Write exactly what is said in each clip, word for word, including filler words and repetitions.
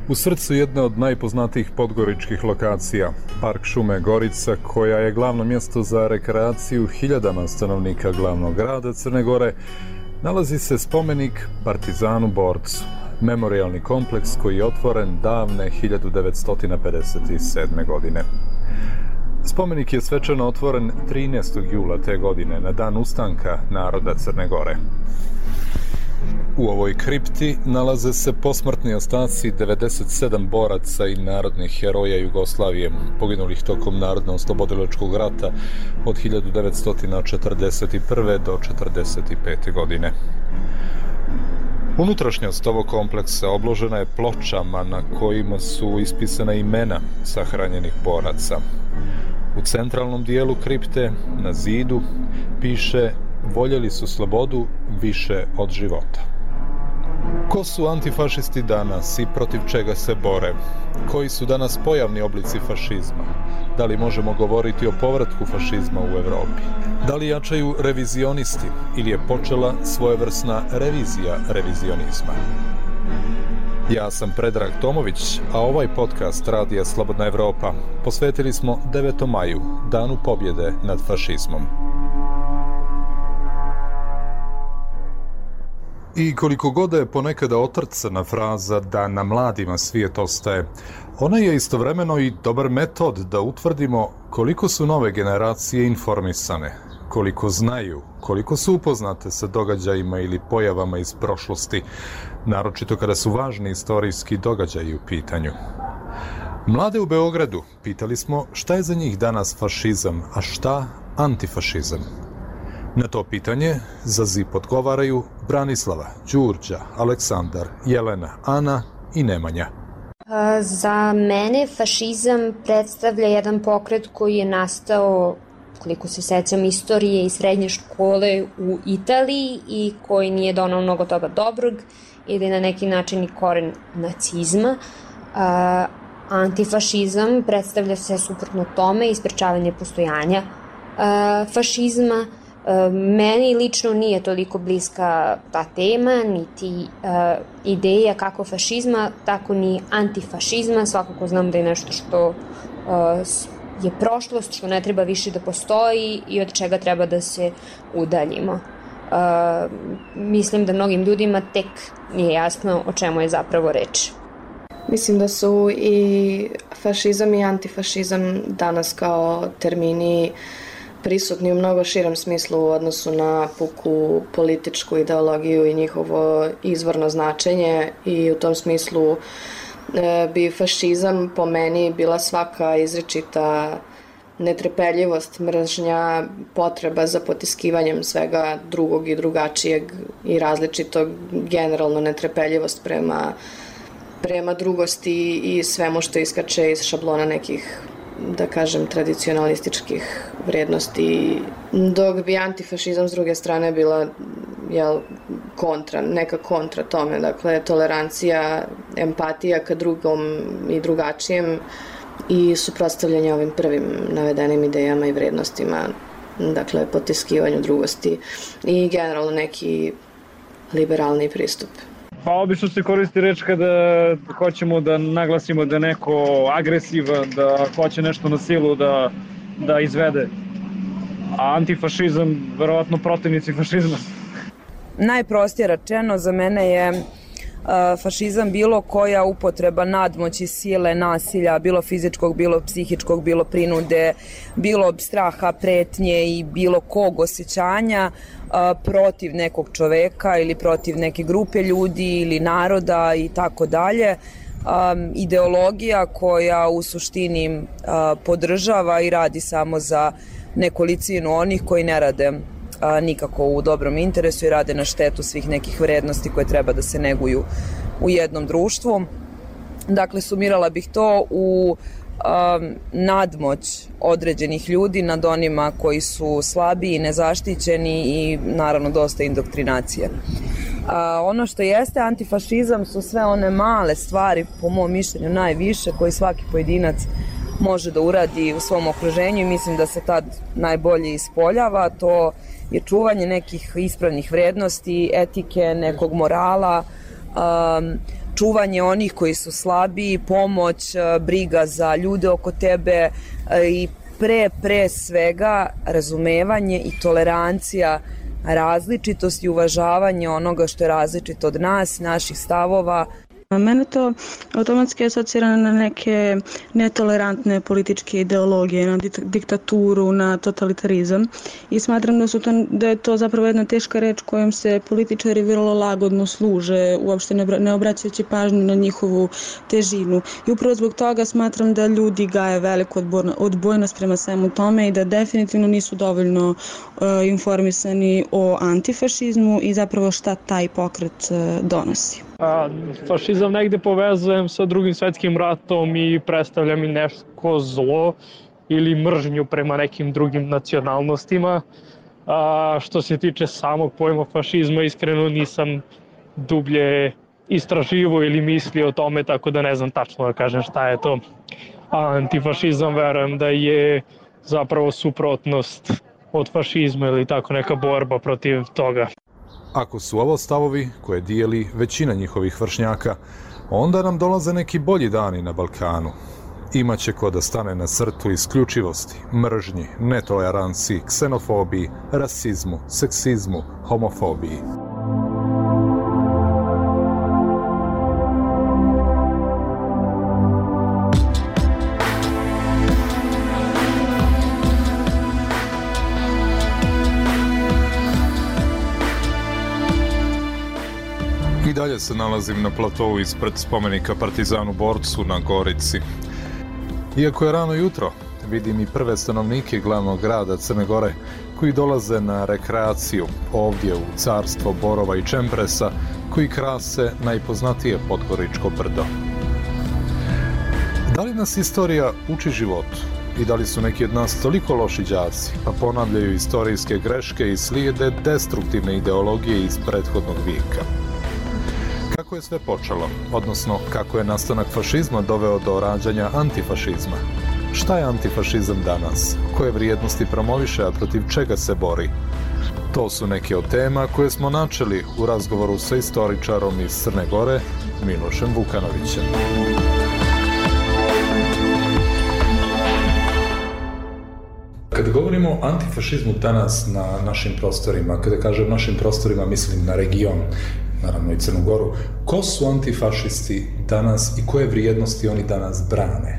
U srcu jedne od najpoznatijih podgoričkih lokacija, Park šume Gorica, koja je glavno mjesto za rekreaciju hiljadama stanovnika glavnog grada Crne Gore, nalazi se spomenik Partizanu borcu, memorijalni kompleks koji je otvoren davne hiljadu devetsto pedeset sedme. godine. Spomenik je svečano otvoren trinaestog jula te godine, na dan ustanka naroda Crne Gore. U ovoj kripti nalaze se posmrtni ostaci devedeset sedam boraca i narodnih heroja Jugoslavije, poginulih tokom Narodno-oslobodilačkog rata od hiljadu devetsto četrdeset prve. do četrdeset pete. godine. Unutrašnjost ovog kompleksa obložena je pločama na kojima su ispisana imena sahranjenih boraca. U centralnom dijelu kripte, na zidu, piše "Voljeli su slobodu više od života". Ko su antifašisti danas i protiv čega se bore? Koji su danas pojavni oblici fašizma? Da li možemo govoriti o povratku fašizma u Evropi? Da li jačaju revizionisti ili je počela svojevrsna revizija revizionizma? Ja sam Predrag Tomović, a ovaj podcast Radija Slobodna Evropa posvetili smo devetom maju, danu pobjede nad fašizmom. I koliko god je ponekada otrcana fraza da na mladima svijet ostaje, ona je istovremeno i dobar metod da utvrdimo koliko su nove generacije informisane, koliko znaju, koliko su upoznate sa događajima ili pojavama iz prošlosti, naročito kada su važni istorijski događaji u pitanju. Mlade u Beogradu pitali smo šta je za njih danas fašizam, a šta antifašizam. Na to pitanje za Z I P odgovaraju Branislava, Đurđa, Aleksandar, Jelena, Ana i Nemanja. Za mene fašizam predstavlja jedan pokret koji je nastao, koliko se sećam istorije i srednje škole, u Italiji i koji nije donao mnogo toga dobrog ili na neki način i koren nacizma. Antifašizam predstavlja se suprotno tome i sprečavanje postojanja fašizma. Meni lično nije toliko bliska ta tema, niti uh, ideja kako fašizma, tako ni antifašizma. Svakako znam da je nešto što uh, je prošlost, što ne treba više da postoji i od čega treba da se udaljimo. Uh, mislim da mnogim ljudima tek nije jasno o čemu je zapravo reč. Mislim da su i fašizam i antifašizam danas kao termini prisutni u mnogo širem smislu u odnosu na puku političku ideologiju i njihovo izvorno značenje, i u tom smislu e, bi fašizam po meni bila svaka izričita netrpeljivost, mržnja, potreba za potiskivanjem svega drugog i drugačijeg i različitog, generalno netrpeljivost prema, prema drugosti i svemu što iskače iz šablona nekih, da kažem, tradicionalističkih vrednosti, dok bi antifašizam s druge strane bila jel, kontra, neka kontra tome, dakle tolerancija, empatija ka drugom i drugačijem i suprotstavljanje ovim prvim navedenim idejama i vrednostima, dakle potiskivanju drugosti i generalno neki liberalni pristup. Pa obično se koristi reč kada hoćemo da naglasimo da je neko agresivan, da hoće nešto na silu da, da izvede. A antifašizam, verovatno protivnici fašizma. Najprostije rečeno, za mene je uh, fašizam bilo koja upotreba nadmoći, sile, nasilja, bilo fizičkog, bilo psihičkog, bilo prinude, bilo straha, pretnje i bilo kog osjećanja protiv nekog čoveka ili protiv neke grupe ljudi ili naroda i tako dalje. Ideologija koja u suštini podržava i radi samo za nekolicinu onih koji ne rade nikako u dobrom interesu i rade na štetu svih nekih vrednosti koje treba da se neguju u jednom društvu. Dakle, sumirala bih to u Um, nadmoć određenih ljudi nad onima koji su slabiji, nezaštićeni i naravno dosta indoktrinacije. A, ono što jeste antifašizam su sve one male stvari, po mom mišljenju najviše, koji svaki pojedinac može da uradi u svom okruženju i mislim da se tad najbolje ispoljava. To je čuvanje nekih ispravnih vrednosti, etike, nekog morala, um, čuvanje onih koji su slabiji, pomoć, briga za ljude oko tebe i pre, pre svega razumevanje i tolerancija različitosti i uvažavanje onoga što je različito od nas, naših stavova. Mene to automatski asocira na neke netolerantne političke ideologije, na diktaturu, na totalitarizam i smatram da, su to, da je to zapravo jedna teška reč kojom se političari vrlo lagodno služe, uopšte ne, ne obraćajući pažnju na njihovu težinu. I upravo zbog toga smatram da ljudi gaje veliku odbojnost prema svemu tome i da definitivno nisu dovoljno uh, informisani o antifašizmu i zapravo šta taj pokret uh, donosi. A, fašizam negde povezujem sa drugim svetskim ratom i predstavlja mi nešto zlo ili mržnju prema nekim drugim nacionalnostima. A, što se tiče samog pojma fašizma, iskreno nisam dublje istraživo ili mislio o tome, tako da ne znam tačno da kažem šta je to. A antifašizam verujem da je zapravo suprotnost od fašizma ili tako neka borba protiv toga. Ako su ovo stavovi koje dijeli većina njihovih vršnjaka, onda nam dolaze neki bolji dani na Balkanu. Imaće ko da stane na crtu isključivosti, mržnji, netoleranciji, ksenofobiji, rasizmu, seksizmu, homofobiji. I dalje se nalazim na platovu ispred spomenika Partizanu borcu na Gorici. Iako je rano jutro, vidim i prve stanovnike glavnog grada Crne Gore koji dolaze na rekreaciju ovdje u carstvo borova i čempresa koji krase najpoznatije Podgoričko brdo. Da li nas istorija uči životu? I da li su neki od nas toliko loši đaci, pa ponavljaju istorijske greške i slijede destruktivne ideologije iz prethodnog vijeka? Kako je sve počelo, odnosno kako je nastanak fašizma doveo do rađanja antifašizma? Šta je antifašizam danas? Koje vrijednosti promoviše, a protiv čega se bori? To su neke od tema koje smo načeli u razgovoru sa istoričarom iz Crne Gore, Milošem Vukanovićem. Kada govorimo o antifašizmu danas na našim prostorima, kada kažem našim prostorima mislim na region, naravno i Crnu Goru, ko su antifašisti danas i koje vrijednosti oni danas brane?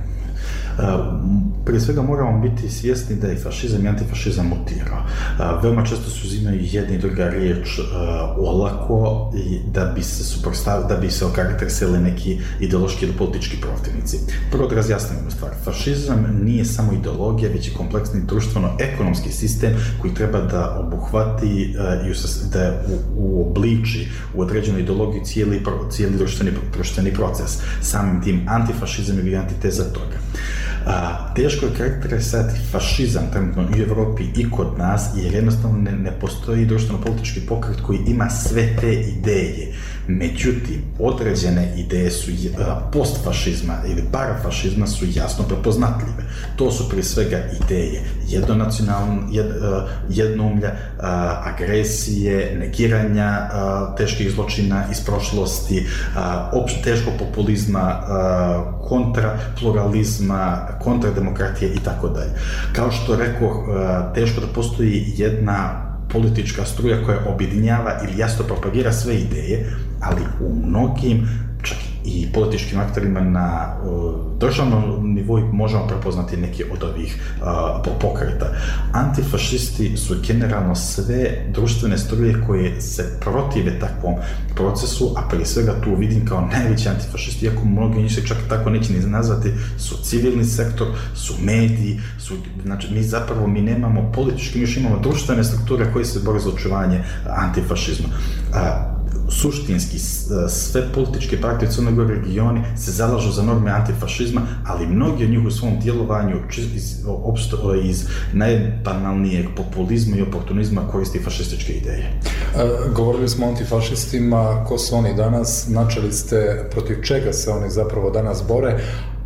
Prije svega moramo biti svjesni da je fašizam i antifašizam mutirao. Veoma često se uzimaju jedna i druga riječ olako da bi se suprotstavili, da bi se okarakterisali neki ideološki ili politički protivnici. Prvo da razjasnimo stvar. Fašizam nije samo ideologija, već je kompleksni društveno-ekonomski sistem koji treba da obuhvati i da uobliči u određenu ideologiju cijeli, cijeli društveni, društveni proces. Samim tim antifašizam je bio antiteza toga. A, teško je karakterisati fašizam trenutno i u Evropi i kod nas, jer jednostavno ne, ne postoji društveno-politički pokret koji ima sve te ideje. Međutim, određene ideje su a, postfašizma ili parafašizma su jasno prepoznatljive. To su prije svega ideje jednonacionalne, jed, jednoumlja, a, agresije, negiranja a, teških zločina iz prošlosti, a, opšte teškog populizma, a, kontrapluralizma, kontrademokratije i tako dalje. Kao što rekao, teško da postoji jedna politička struja koja objedinjava ili jasno propagira sve ideje, ali u mnogim, čak i političkim aktorima na uh, državnom nivou možemo prepoznati neke od ovih uh, pokreta. Antifašisti su generalno sve društvene struje koje se protive takvom procesu, a prije svega tu vidim kao najveći antifašisti, iako mnogi njih se čak tako neće ni nazvati, su civilni sektor, su mediji, su, znači mi zapravo mi nemamo politički, mi još imamo društvene strukture koje se bore za očuvanje antifašizma. Uh, suštinski sve političke partije u Crnoj Gori regioni se zalažu za norme antifašizma, ali mnogi od njih u svom djelovanju iz, iz najbanalnijeg populizma i oportunizma koristi fašističke ideje. E, govorili smo o antifašistima, ko su oni danas, načeli ste protiv čega se oni zapravo danas bore,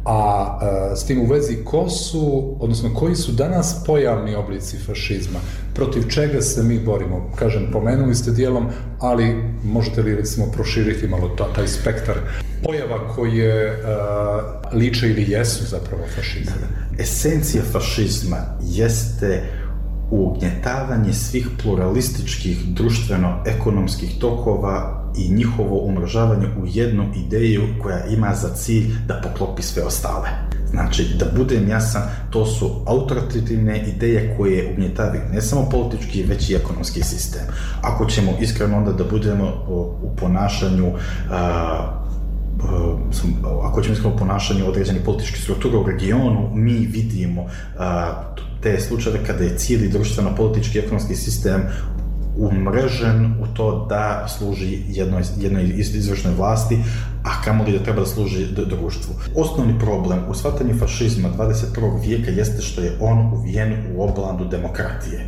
a s tim u vezi ko su, odnosno koji su danas pojavni oblici fašizma, protiv čega se mi borimo? Kažem, pomenuli ste dijelom, ali možete li recimo proširiti malo taj spektar pojava koje uh, liče ili jesu zapravo fašizam? Esencija fašizma jeste ugnjetavanje svih pluralističkih društveno-ekonomskih tokova i njihovo umrežavanje u jednu ideju koja ima za cilj da poklopi sve ostale. Znači, da budem jasan, to su autoritativne ideje koje ugnjetavaju ne samo politički, već i ekonomski sistem. Ako ćemo iskreno onda da budemo u ponašanju a, ako ćemo iskreno u ponašanju određenih političkih struktura u regionu, mi vidimo a, te slučajeve kada je cijeli društveno-politički i ekonomski sistem umrežen u to da služi jednoj, jednoj izvršnoj vlasti, a kamoli da treba da služi društvu. Osnovni problem u shvatanju fašizma dvadeset prvog vijeka jeste što je on uvijen u oblandu demokratije.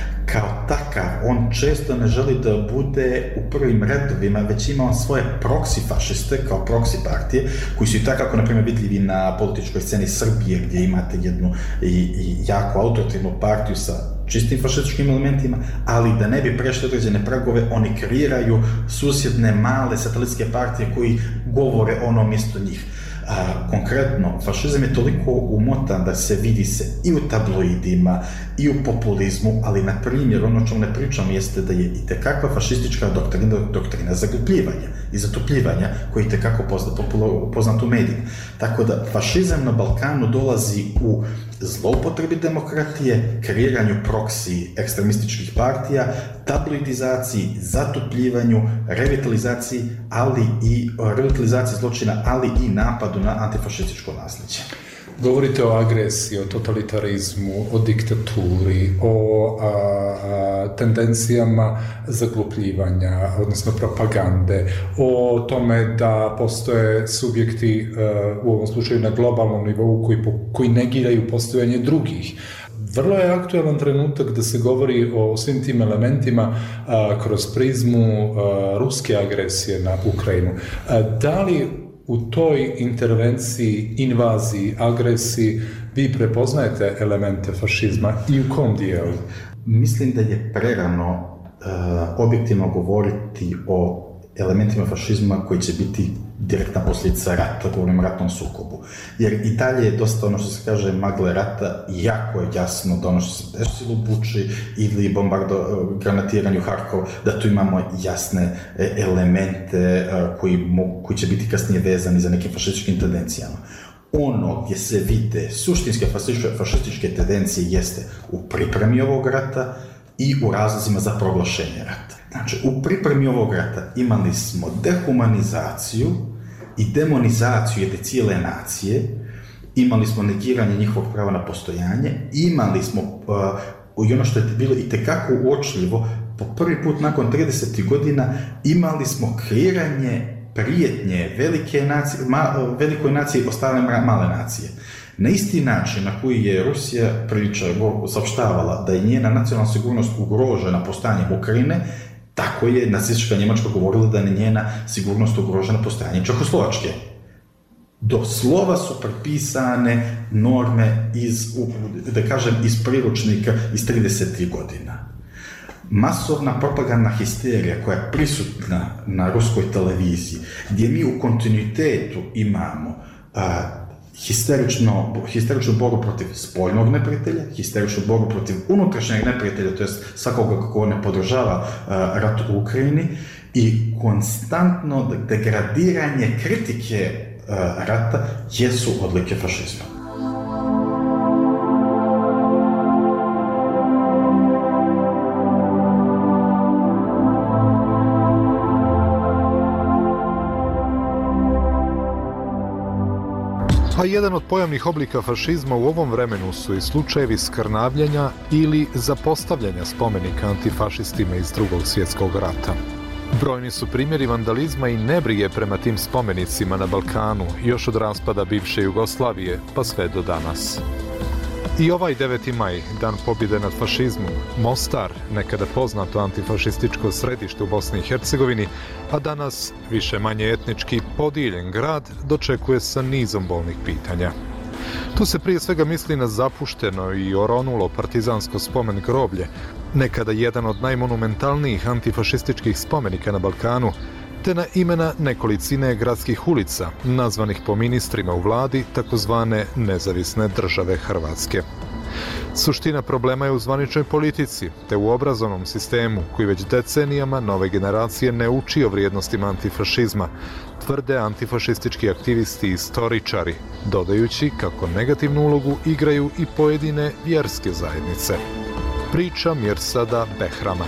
Kao takav, on često ne želi da bude u prvim redovima, već ima on svoje proksi fašiste, kao proksi partije, koji su i takako, na primjer, vidljivi na političkoj sceni Srbije, gdje imate jednu i, i jako autoritarnu partiju sa čistim fašističkim elementima, ali da ne bi prešli određene pragove, oni kreiraju susjedne male satelitske partije koji govore ono mjesto njih. A, konkretno, fašizam je toliko umotan da se vidi se i u tabloidima, i u populizmu, ali na primjer, ono čemu ne pričam jeste da je i tekakva fašistička doktrina, doktrina zaglupljivanja i zatopljivanja, koji je tekako poznat u medijima. Tako da, fašizam na Balkanu dolazi u zloupotrebi demokratije, kreiranju proksi ekstremističkih partija, tabloidizaciji, zatopljivanju, revitalizaciji, ali i revitalizaciji zločina, ali i napadu na antifašističko nasljeđe. Govorite o agresiji, o totalitarizmu, o diktaturi, o a, a, tendencijama zaglupljivanja, odnosno propagande, o tome da postoje subjekti, a, u ovom slučaju na globalnom nivou, koji, koji negiraju postojanje drugih. Vrlo je aktualan trenutak da se govori o svim tim elementima a, kroz prizmu a, ruske agresije na Ukrajinu. A, da li u toj intervenciji, invaziji, agresiji vi prepoznajete elemente fašizma i u kom dijelu? Mislim da je prerano uh, objektivno govoriti o elementima fašizma koji će biti direktna posljedica rata, govorim o ratnom sukobu. Jer i dalje je dosta ono što se kaže magle rata, jako je jasno da ono što se desilo u Buči ili bombardo, granatiranju Harkova, da tu imamo jasne elemente koji, mogu, koji će biti kasnije vezani za nekim fašističkim tendencijama. Ono gdje se vide suštinske fašističke tendencije jeste u pripremi ovog rata i u razlozima za proglašenje rata. Znači, u pripremi ovog rata imali smo dehumanizaciju i demonizaciju jedne cijele nacije, imali smo negiranje njihovog prava na postojanje, imali smo, uh, i ono što je bilo itekako uočljivo, po prvi put nakon trideset godina imali smo kreiranje prijetnje velike nacije, ma, velikoj naciji i ostale male nacije. Na isti način na koji je Rusija priča, saopštavala da je njena nacionalna sigurnost ugrožena postojanjem Ukrajine, tako je nacistička Njemačka govorila da je njena sigurnost ugrožena postojanjem Čehoslovačke. Do slova su prepisane norme iz, da kažem, iz priručnika iz tridesetih godina. Masovna propagandna histerija koja je prisutna na ruskoj televiziji, gdje mi u kontinuitetu imamo a, histerično, histeričnu borbu protiv spoljnog neprijatelja, histeričnu borbu protiv unutrašnjeg neprijatelja, to jest svakoga kako ne podržava uh, rat u Ukrajini, i konstantno degradiranje kritike uh, rata jesu odlike fašizma. A jedan od pojavnih oblika fašizma u ovom vremenu su i slučajevi skrnavljenja ili zapostavljanja spomenika antifašistima iz Drugog svjetskog rata. Brojni su primjeri vandalizma i nebrige prema tim spomenicima na Balkanu, još od raspada bivše Jugoslavije pa sve do danas. I ovaj deveti maj, dan pobjede nad fašizmom, Mostar, nekada poznato antifašističko središte u Bosni i Hercegovini, a danas više manje etnički podijeljen grad, dočekuje sa nizom bolnih pitanja. Tu se prije svega misli na zapušteno i oronulo partizansko spomen groblje, nekada jedan od najmonumentalnijih antifašističkih spomenika na Balkanu, te na imena nekolicine gradskih ulica, nazvanih po ministrima u vladi takozvane nezavisne države Hrvatske. Suština problema je u zvaničnoj politici, te u obrazovnom sistemu koji već decenijama nove generacije ne uči o vrijednostima antifašizma, tvrde antifašistički aktivisti i istoričari, dodajući kako negativnu ulogu igraju i pojedine vjerske zajednice. Priča Mirsada Behrama.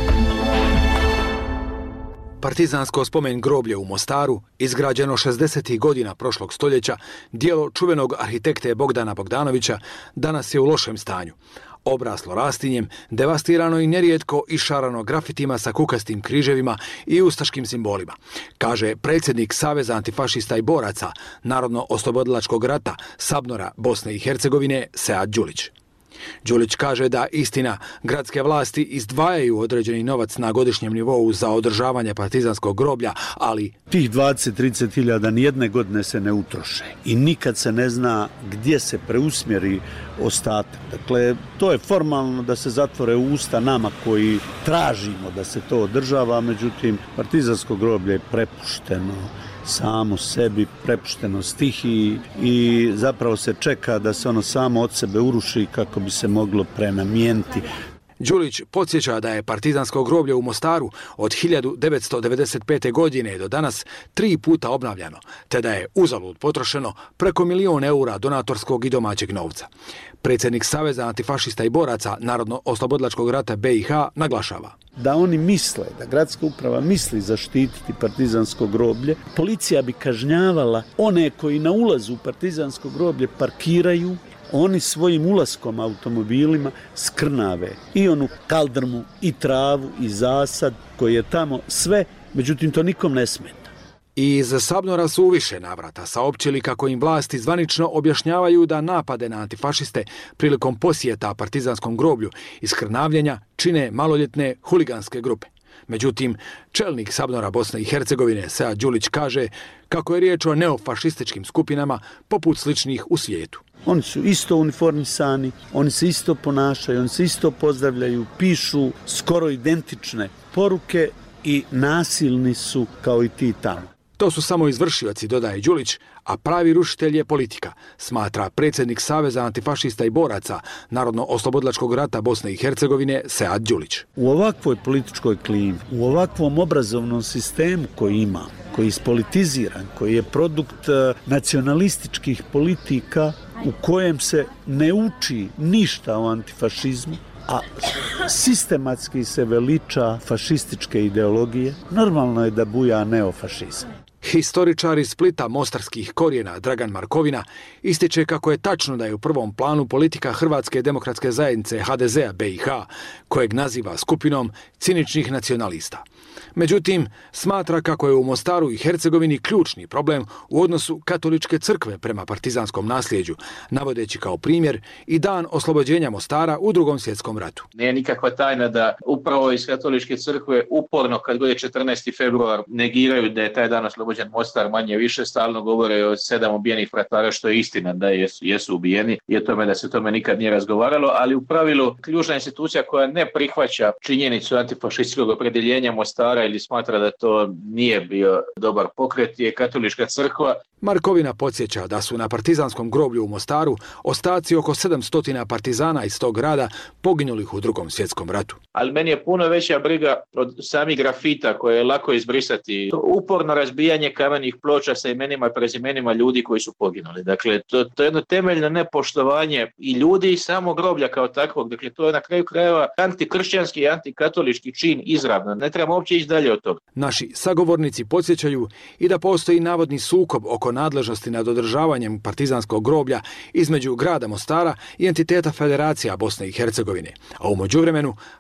Partizansko spomen groblje u Mostaru, izgrađeno šezdesetih godina prošlog stoljeća, djelo čuvenog arhitekte Bogdana Bogdanovića, danas je u lošem stanju. Obraslo rastinjem, devastirano i nerijetko išarano grafitima sa kukastim križevima i ustaškim simbolima, kaže predsjednik Saveza antifašista i boraca Narodno-oslobodilačkog rata Sabnora Bosne i Hercegovine Sead Đulić. Đulić kaže da istina, gradske vlasti izdvajaju određeni novac na godišnjem nivou za održavanje partizanskog groblja, ali tih dvadeset do trideset hiljada nijedne godine se ne utroše i nikad se ne zna gdje se preusmjeri ostatak. Dakle, to je formalno da se zatvore usta nama koji tražimo da se to održava, međutim, partizansko groblje je prepušteno samo sebi, prepušteno stihiji i zapravo se čeka da se ono samo od sebe uruši kako bi se moglo prenamijeniti. Đulić podsjeća da je partizansko groblje u Mostaru od hiljadu devetsto devedeset pete. godine do danas tri puta obnavljano, te da je uzalud potrošeno preko milion eura donatorskog i domaćeg novca. Predsjednik Saveza antifašista i boraca Narodno-oslobodilačkog rata B i H naglašava da oni misle, da gradska uprava misli zaštititi partizansko groblje, policija bi kažnjavala one koji na ulazu u partizansko groblje parkiraju, oni svojim ulaskom automobilima skrnave i onu kaldrmu, i travu, i zasad koji je tamo sve, međutim to nikom ne smeta. I iz Sabnora su u više navrata saopćili kako im vlasti zvanično objašnjavaju da napade na antifašiste prilikom posjeta partizanskom groblju i skrnavljenja čine maloljetne huliganske grupe. Međutim, čelnik Sabnora Bosne i Hercegovine Sead Đulić kaže kako je riječ o neofašističkim skupinama poput sličnih u svijetu. Oni su isto uniformisani, oni se isto ponašaju, oni se isto pozdravljaju, pišu skoro identične poruke i nasilni su kao i ti tamo. To su samo izvršioci, dodaje Đulić, a pravi rušitelj je politika, smatra predsjednik Saveza antifašista i boraca Narodno-oslobodilačkog rata Bosne i Hercegovine Sead Đulić. U ovakvoj političkoj klimi, u ovakvom obrazovnom sistemu koji ima, koji je ispolitiziran, koji je produkt nacionalističkih politika u kojem se ne uči ništa o antifašizmu, a sistematski se veliča fašističke ideologije, normalno je da buja neofašizam. Historičar iz Splita mostarskih korijena Dragan Markovina ističe kako je tačno da je u prvom planu politika Hrvatske demokratske zajednice H D Z-a B i H, kojeg naziva skupinom ciničnih nacionalista. Međutim, smatra kako je u Mostaru i Hercegovini ključni problem u odnosu katoličke crkve prema partizanskom nasljeđu, navodeći kao primjer i dan oslobođenja Mostara u Drugom svjetskom ratu. Nije nikakva tajna da upravo iz katoličke crkve uporno kad god je četrnaesti februar negiraju da je taj dan oslobođen Mostar, manje više stalno govore o sedam ubijenih fratara, što je istina da jesu, jesu ubijeni i o tome da se o tome nikad nije razgovaralo, ali u pravilu ključna institucija koja ne prihvaća činjenicu antifašističkog opredjeljenja Mostara ili smatra da to nije bio dobar pokret je katolička crkva. Markovina podsjeća da su na partizanskom groblju u Mostaru ostaci oko sedamsto partizana iz tog grada poginulih u Drugom svjetskom ratu. Ali meni je puno veća briga od samih grafita koje je lako izbrisati. To uporno razbijanje kamenih ploča sa imenima i prezimenima ljudi koji su poginuli. Dakle, to, to je jedno temeljno nepoštovanje i ljudi i samog groblja kao takvog. Dakle, to je na kraju krajeva antikršćanski i antikatolički čin izravno. Ne trebamo uopće ići dalje od toga. Naši sagovornici podsjećaju i da postoji navodni sukob oko nadležnosti nad održavanjem partizanskog groblja između grada Mostara i entiteta Federacija Bosne i Hercegovine. A u međuvremenu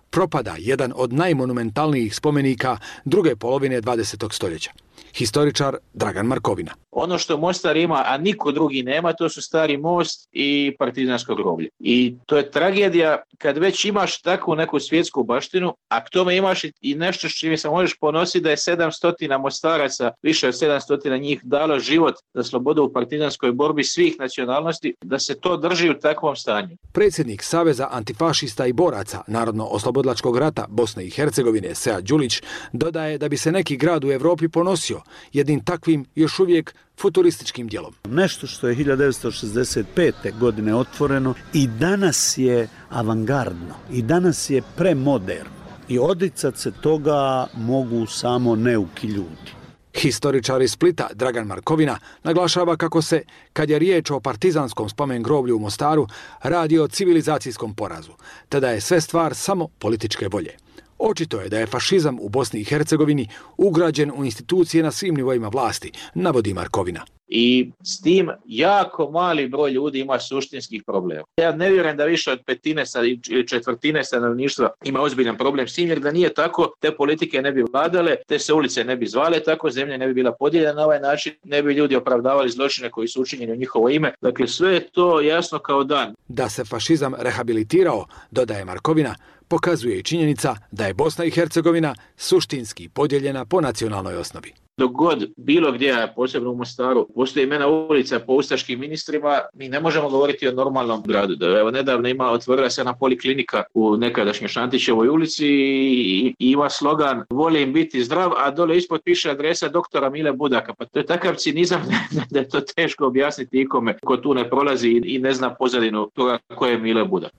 propada jedan od najmonumentalnijih spomenika druge polovine dvadesetog stoljeća. Historičar Dragan Markovina. Ono što Mostar ima, a niko drugi nema, to su Stari most i Partizansko groblje. I to je tragedija kad već imaš takvu neku svjetsku baštinu, a k tome imaš i nešto s čime se možeš ponositi da je sedamsto Mostaraca, više od sedamsto njih dalo život za slobodu u partizanskoj borbi svih nacionalnosti, da se to drži u takvom stanju. Predsjednik Saveza antifašista i boraca Narodno-oslobodilačkog rata Bosne i Hercegovine Sead Đulić dodaje da bi se neki grad u Europi ponosio jednim takvim još uvijek futurističkim dijelom. Nešto što je hiljadu devetsto šezdeset pete. godine otvoreno i danas je avangardno i danas je premoderno i odricat se toga mogu samo neuki ljudi. Historičar iz Splita Dragan Markovina naglašava kako se, kad je riječ o partizanskom spomen groblju u Mostaru, radi o civilizacijskom porazu, te da je sve stvar samo političke volje. Očito je da je fašizam u Bosni i Hercegovini ugrađen u institucije na svim nivoima vlasti, navodi Markovina. I s tim jako mali broj ljudi ima suštinskih problema. Ja ne vjerujem da više od petine ili četvrtine stanovništva ima ozbiljan problem s tim, jer da nije tako, te politike ne bi vladale, te se ulice ne bi zvale tako, zemlja ne bi bila podijeljena na ovaj način, ne bi ljudi opravdavali zločine koji su učinjeni u njihovo ime. Dakle, sve je to jasno kao dan. Da se fašizam rehabilitirao, dodaje Markovina, pokazuje i činjenica da je Bosna i Hercegovina suštinski podijeljena po nacionalnoj osnovi. Dok god bilo gdje, posebno u Mostaru, postoji imena ulica po ustaškim ministrima, mi ne možemo govoriti o normalnom gradu. Evo, nedavno ima, otvorila se jedna poliklinika u nekadašnjoj Šantićevoj ulici i, i ima slogan volim biti zdrav, a dole ispod piše adresa doktora Mile Budaka. Pa to je takav cinizam da je to teško objasniti ikome ko tu ne prolazi i ne zna pozadinu toga ko je Mile Budak.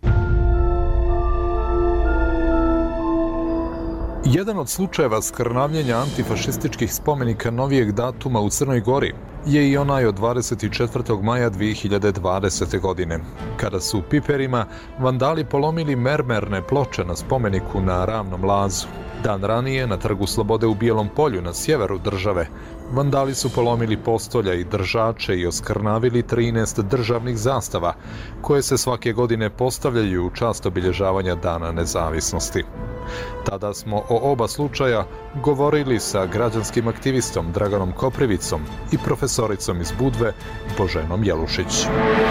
Jedan od slučajeva skrnavljenja antifašističkih spomenika novijeg datuma u Crnoj Gori je i onaj od dvadeset četvrtog maja dvije hiljade dvadesete. godine, kada su u Piperima vandali polomili mermerne ploče na spomeniku na Ravnom lazu. Dan ranije, na Trgu Slobode u Bijelom polju na sjeveru države, vandali su polomili postolja i držače i oskrnavili trinaest državnih zastava, koje se svake godine postavljaju u čast obilježavanja Dana nezavisnosti. Tada smo o oba slučaja govorili sa građanskim aktivistom Draganom Koprivicom i profesoricom iz Budve Boženom Jelušić.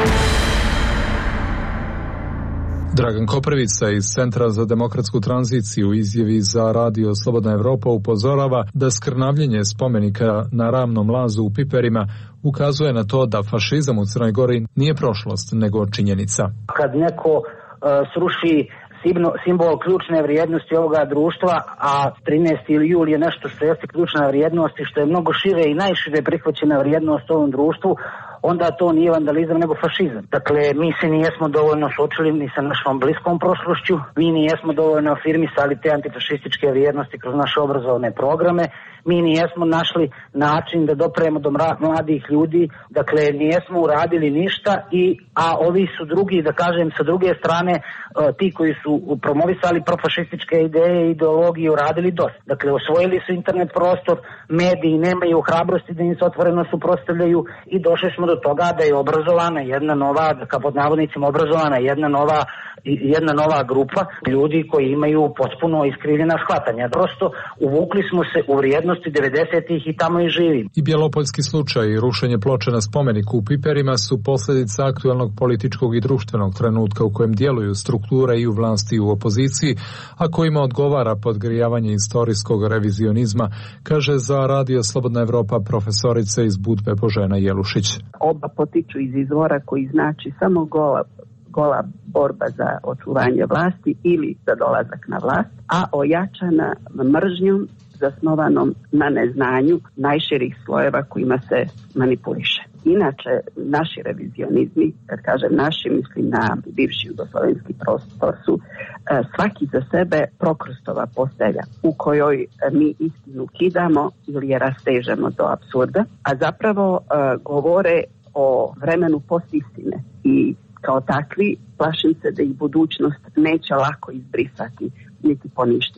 Dragan Koprivica iz Centra za demokratsku tranziciju u izjavi za radio Slobodna Evropa upozorava da skrnavljenje spomenika na Ravnom lazu u Piperima ukazuje na to da fašizam u Crnoj Gori nije prošlost, nego činjenica. Kad neko uh, sruši simbol ključne vrijednosti ovoga društva, a trinaesti jul je nešto što jeste ključna vrijednost i što je mnogo šire i najšire prihvaćena vrijednost u ovom društvu, onda to nije vandalizam nego fašizam. Dakle, mi se nijesmo dovoljno suočili ni sa našom bliskom prošlošću, mi nijesmo dovoljno afirmisali te antifašističke vrijednosti kroz naše obrazovne programe, mi nijesmo našli način da dopremo do mladih ljudi, dakle nijesmo uradili ništa, i a ovi su drugi, da kažem, sa druge strane, ti koji su promovisali profašističke ideje i ideologije uradili dosta. Dakle, osvojili su internet prostor, mediji nemaju hrabrosti da im se otvoreno suprotstavljaju i došli smo do toga da je obrazovana jedna nova, kao pod navodnicima obrazovana jedna nova jedna nova grupa ljudi koji imaju potpuno iskrivljena shvatanja. Prosto uvukli smo se u vrijednosti devedesetih i tamo i živim. I bjelopoljski slučaj i rušenje ploče na spomeniku u Piperima su posljedica aktualnog političkog i društvenog trenutka u kojem djeluju strukture i u vlasti i u opoziciji, a kojima odgovara podgrijavanje istorijskog revizionizma, kaže za radio Slobodna Evropa profesorica iz Budve Božena Jelušić. Oba potiču iz izvora koji znači samo gola gola borba za očuvanje vlasti ili za dolazak na vlast, a ojačana mržnjom zasnovanom na neznanju najširih slojeva kojima se manipuliše. Inače, naši revizionizmi, kad kažem naši, mislim na bivši jugoslovenski prostor, su svaki za sebe prokrustova postelja u kojoj mi istinu kidamo ili je rastežemo do apsurda, a zapravo govore o vremenu postistine i kao takvi plašim se da ih budućnost neće lako izbrisati niti poništiti.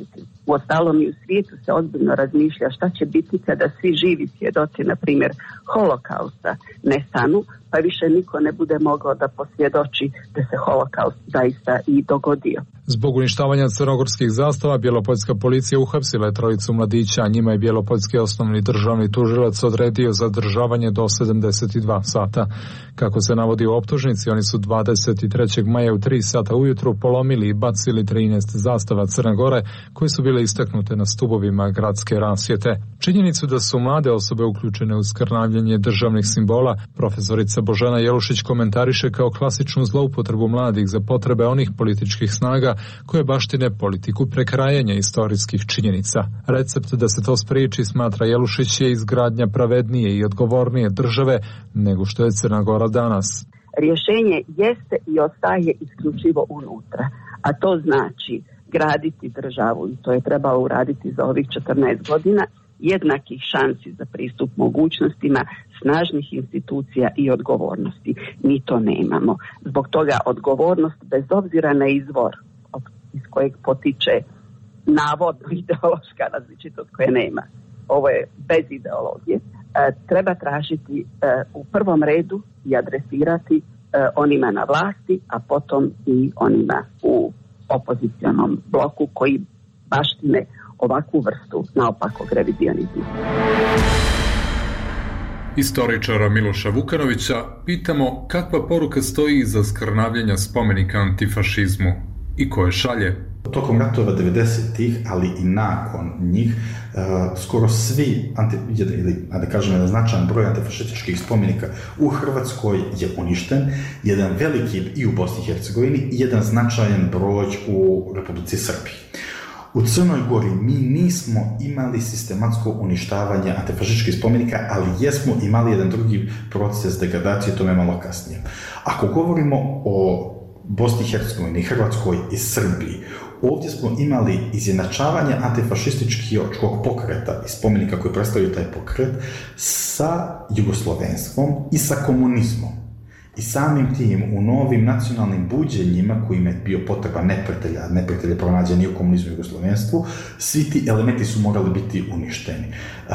Uostalom i u svijetu se ozbiljno razmišlja šta će biti kada svi živi svjedoci, na primjer, holokausta nestanu, pa više niko ne bude mogao da posvjedoči da se holokaust zaista i dogodio. Zbog uništavanja crnogorskih zastava, bjelopoljska policija uhapsila je trojicu mladića, a njima je bjelopoljski osnovni državni tužilac odredio zadržavanje do sedamdeset dva sata. Kako se navodi u optužnici, oni su dvadeset trećeg maja u tri sata ujutru polomili i bacili trinaest zastava Crne Gore, koje su bile istaknute na stubovima gradske rasvjete. Činjenicu da su mlade osobe uključene u skrnavljanje državnih simbola, profesorica Božena Jelušić komentariše kao klasičnu zloupotrebu mladih za potrebe onih političkih snaga koje baštine politiku prekrajanja istorijskih činjenica. Recept da se to spriječi, smatra Jelušić, je izgradnja pravednije i odgovornije države nego što je Crna Gora danas. Rješenje jeste i ostaje isključivo unutra, a to znači graditi državu, i to je trebalo uraditi za ovih četrnaest godina, jednakih šansi za pristup mogućnostima, snažnih institucija i odgovornosti. Mi to nemamo. Zbog toga odgovornost, bez obzira na izvor iz kojeg potiče navodno ideološka različitost koje nema, ovo je bez ideologije, treba tražiti u prvom redu i adresirati onima na vlasti, a potom i onima u opozicionom bloku koji baštine ovakvu vrstu naopakog revizionizma. Istoričara Miloša Vukanovića pitamo kakva poruka stoji iza skrnavljenja spomenika antifašizmu i koje šalje. Tokom ratova devedesetih, ali i nakon njih, skoro svi, anti, ili da kažem jedan značajan broj antifašističkih spomenika u Hrvatskoj je uništen, jedan veliki i u Bosni i Hercegovini i jedan značajan broj u Republici Srbiji. U Crnoj Gori mi nismo imali sistematsko uništavanje antifašističkih spomenika, ali jesmo imali jedan drugi proces degradacije, tome malo kasnije. Ako govorimo o Bosni i Hercegovini, Hrvatskoj i Srbiji, ovdje smo imali izjednačavanje antifašističkog pokreta i spomenika koji predstavljaju taj pokret sa jugoslovenstvom i sa komunizmom. I samim tim u novim nacionalnim buđenjima kojima je bio potreba neprijatelja, neprijatelja pronađeni u komunizmu i jugoslovenstvu, svi ti elementi su morali biti uništeni.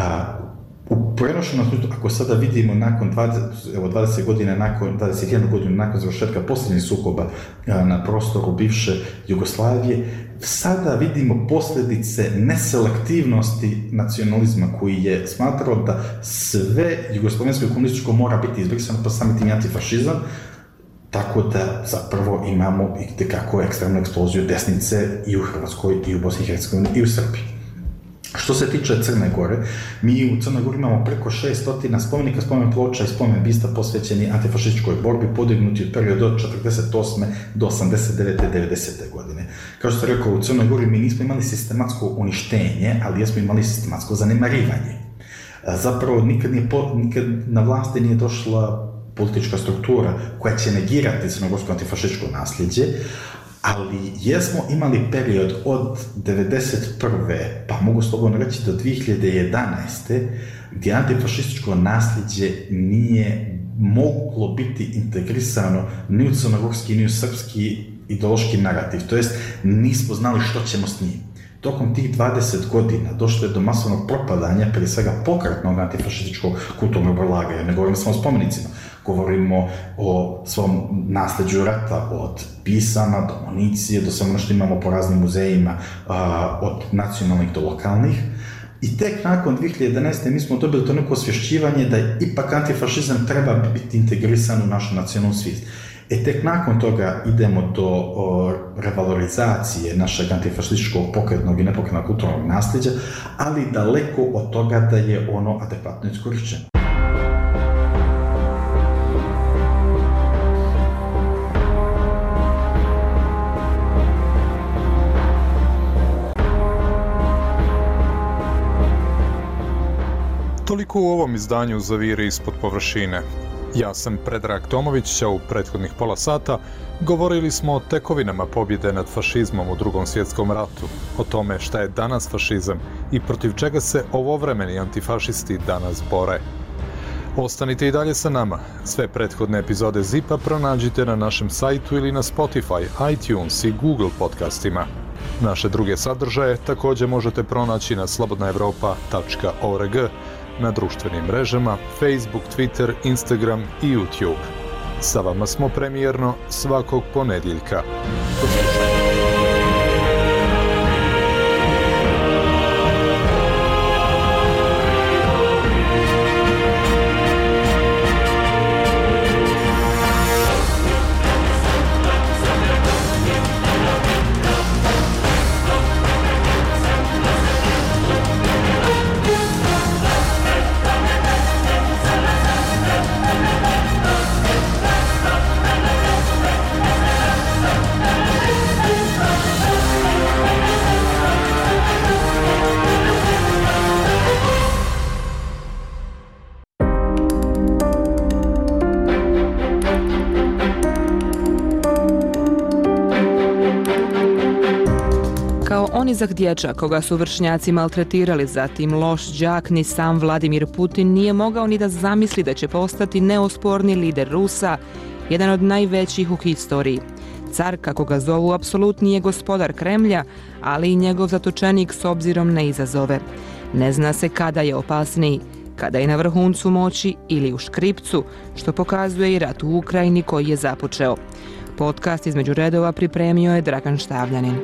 U prenošenom slučaju, ako sada vidimo nakon dvadeset, evo, dvadeset godina, nakon, dvadeset jedna godina nakon završetka posljednjih sukoba na prostoru bivše Jugoslavije, sada vidimo posljedice neselektivnosti nacionalizma koji je smatrao da sve jugoslovensko i komunističko mora biti izbrisano, pa samim tim antifašizam, tako da zapravo imamo i tekako ekstremnu eksploziju desnice i u Hrvatskoj, i u Bosni i Hercegovini, i u Srbiji. Što se tiče Crne Gore, mi u Crnoj Gori imamo preko šest spomenika, spomen ploča i spomen bista posvećeni antifašističkoj borbi, podignuti u periodu od četrdeset osme do osamdeset devete devedesete godine. Kao što sam rekao, u Crnoj Gori mi nismo imali sistematsko uništenje, ali jesmo imali sistematsko zanemarivanje. Zapravo, nikad, nije, nikad na vlasti nije došla politička struktura koja će negirati crnogorsko antifašističko nasljeđe, ali jesmo imali period od devedeset prve pa mogu slobodno reći do dvije hiljade jedanaeste gdje antifašističko nasljeđe nije moglo biti integrisano ni u crnogorski ni u srpski ideološki narativ, to jest nismo znali što ćemo s njim. Tokom tih dvadeset godina došlo je do masovnog propadanja, prije svega pokretnog antifašističkog kulturnog laganja, ne govorimo samo o spomenicima, govorimo o svom nasljeđu rata, od pisama do municije, do svega što imamo po raznim muzejima, od nacionalnih do lokalnih. I tek nakon dvije hiljade jedanaeste mi smo dobili to neko osvješćivanje da ipak antifašizam treba biti integrisan u našu nacionalnu svijest. E tek nakon toga idemo do o, revalorizacije našeg antifašističkog pokretnog i nepokretnog kulturnog nasljeđa, ali daleko od toga da je ono adekvatno iskorišćeno. Toliko u ovom izdanju Zaviri ispod površine. Ja sam Predrag Tomović, a u prethodnih pola sata govorili smo o tekovinama pobjede nad fašizmom u Drugom svjetskom ratu, o tome šta je danas fašizam i protiv čega se ovovremeni antifašisti danas bore. Ostanite i dalje sa nama. Sve prethodne epizode Zipa pronađite na našem sajtu ili na Spotify, iTunes i Google podcastima. Naše druge sadržaje također možete pronaći na slobodna evropa tačka org, na društvenim mrežama Facebook, Twitter, Instagram i YouTube. Sa vama smo premijerno svakog ponedjeljka. Do slušanja. Ponizak dječak koga su vršnjaci maltretirali, zatim loš đak, ni sam Vladimir Putin nije mogao ni da zamisli da će postati neosporni lider Rusa, jedan od najvećih u historiji. Car, kako ga zovu, apsolutni je gospodar Kremlja, ali i njegov zatočenik s obzirom na izazove. Ne zna se kada je opasniji, kada je na vrhuncu moći ili u škripcu, što pokazuje i rat u Ukrajini koji je započeo. Podcast između redova pripremio je Dragan Štavljanin.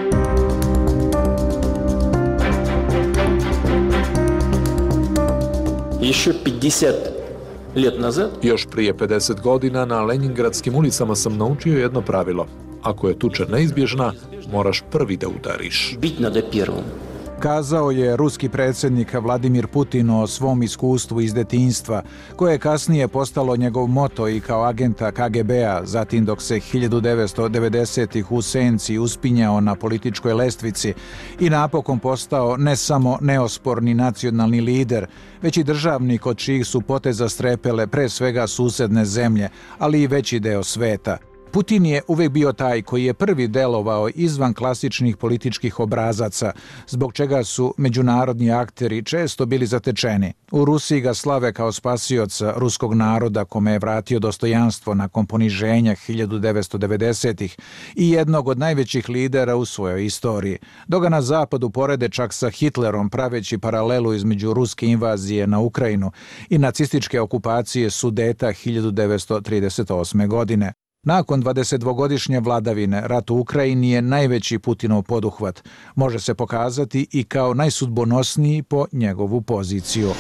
Još prije pedeset godina na Leningradskim ulicama sam naučio jedno pravilo. Ako je tuča neizbježna, moraš prvi da udariš. Kazao je ruski predsjednik Vladimir Putin o svom iskustvu iz detinjstva, koje je kasnije postalo njegov moto i kao agenta K G B-a, zatim dok se hiljadu devetsto devedesetih u senci uspinjao na političkoj lestvici i napokon postao ne samo neosporni nacionalni lider, već i državnik od čijih su poteza strepele pre svega susedne zemlje, ali i veći deo sveta. Putin je uvek bio taj koji je prvi delovao izvan klasičnih političkih obrazaca, zbog čega su međunarodni akteri često bili zatečeni. U Rusiji ga slave kao spasioca ruskog naroda kome je vratio dostojanstvo nakon poniženja hiljadu devetsto devedesetih i jednog od najvećih lidera u svojoj istoriji. Dok ga na zapadu porede čak sa Hitlerom, praveći paralelu između ruske invazije na Ukrajinu i nacističke okupacije Sudeta hiljadu devetsto trideset osme. godine. Nakon dvadesetdvogodišnje vladavine, rat u Ukrajini je najveći Putinov poduhvat. Može se pokazati i kao najsudbonosniji po njegovu poziciju.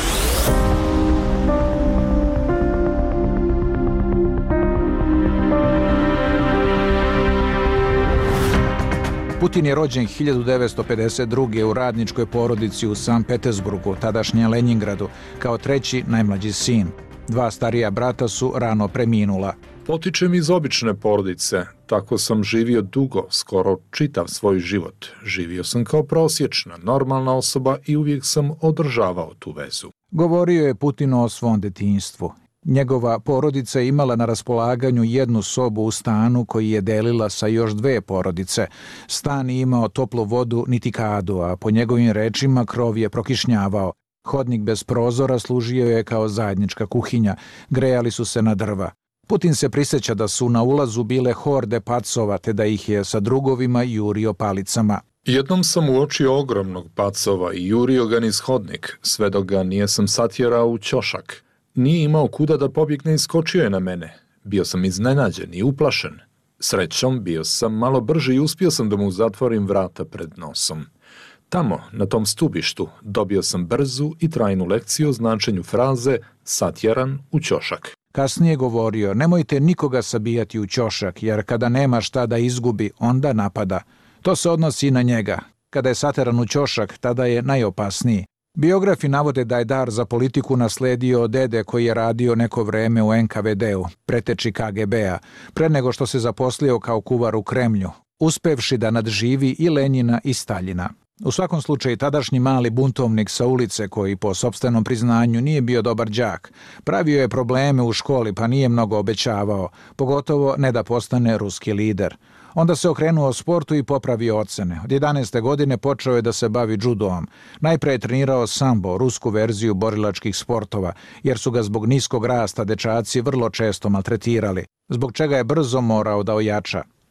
Putin je rođen hiljadu devetsto pedeset druge. u radničkoj porodici u Sankt Petersburgu, tadašnjem Leningradu, kao treći najmlađi sin. Dva starija brata su rano preminula. Potičem iz obične porodice, tako sam živio dugo, skoro čitav svoj život. Živio sam kao prosječna, normalna osoba i uvijek sam održavao tu vezu. Govorio je Putin o svom detinjstvu. Njegova porodica je imala na raspolaganju jednu sobu u stanu koji je delila sa još dve porodice. Stan je imao toplu vodu niti kadu, a po njegovim rečima krov je prokišnjavao. Hodnik bez prozora služio je kao zajednička kuhinja, grejali su se na drva. Putin se prisjeća da su na ulazu bile horde pacova, te da ih je sa drugovima jurio palicama. Jednom sam uočio ogromnog pacova i jurio ga niz hodnik, sve dok ga nijesam satjerao u ćošak. Nije imao kuda da pobjegne i skočio je na mene. Bio sam iznenađen i uplašen. Srećom, bio sam malo brži i uspio sam da mu zatvorim vrata pred nosom. Tamo, na tom stubištu, dobio sam brzu i trajnu lekciju o značenju fraze satjeran u ćošak. Kasnije govorio, nemojte nikoga sabijati u ćošak, jer kada nema šta da izgubi, onda napada. To se odnosi i na njega. Kada je sateran u ćošak, tada je najopasniji. Biografi navode da je dar za politiku nasledio od dede koji je radio neko vreme u N K V D-u, preteči K G B-a, pre nego što se zaposlio kao kuvar u Kremlju, uspevši da nadživi i Lenjina i Staljina. U svakom slučaju, tadašnji mali buntovnik sa ulice, koji po sopstvenom priznanju nije bio dobar đak, pravio je probleme u školi pa nije mnogo obećavao, pogotovo ne da postane ruski lider. Onda se okrenuo sportu i popravio ocene. Od jedanaeste godine počeo je da se bavi judoom. Najpre je trenirao sambo, rusku verziju borilačkih sportova, jer su ga zbog niskog rasta dečaci vrlo često maltretirali, zbog čega je brzo morao da ojača.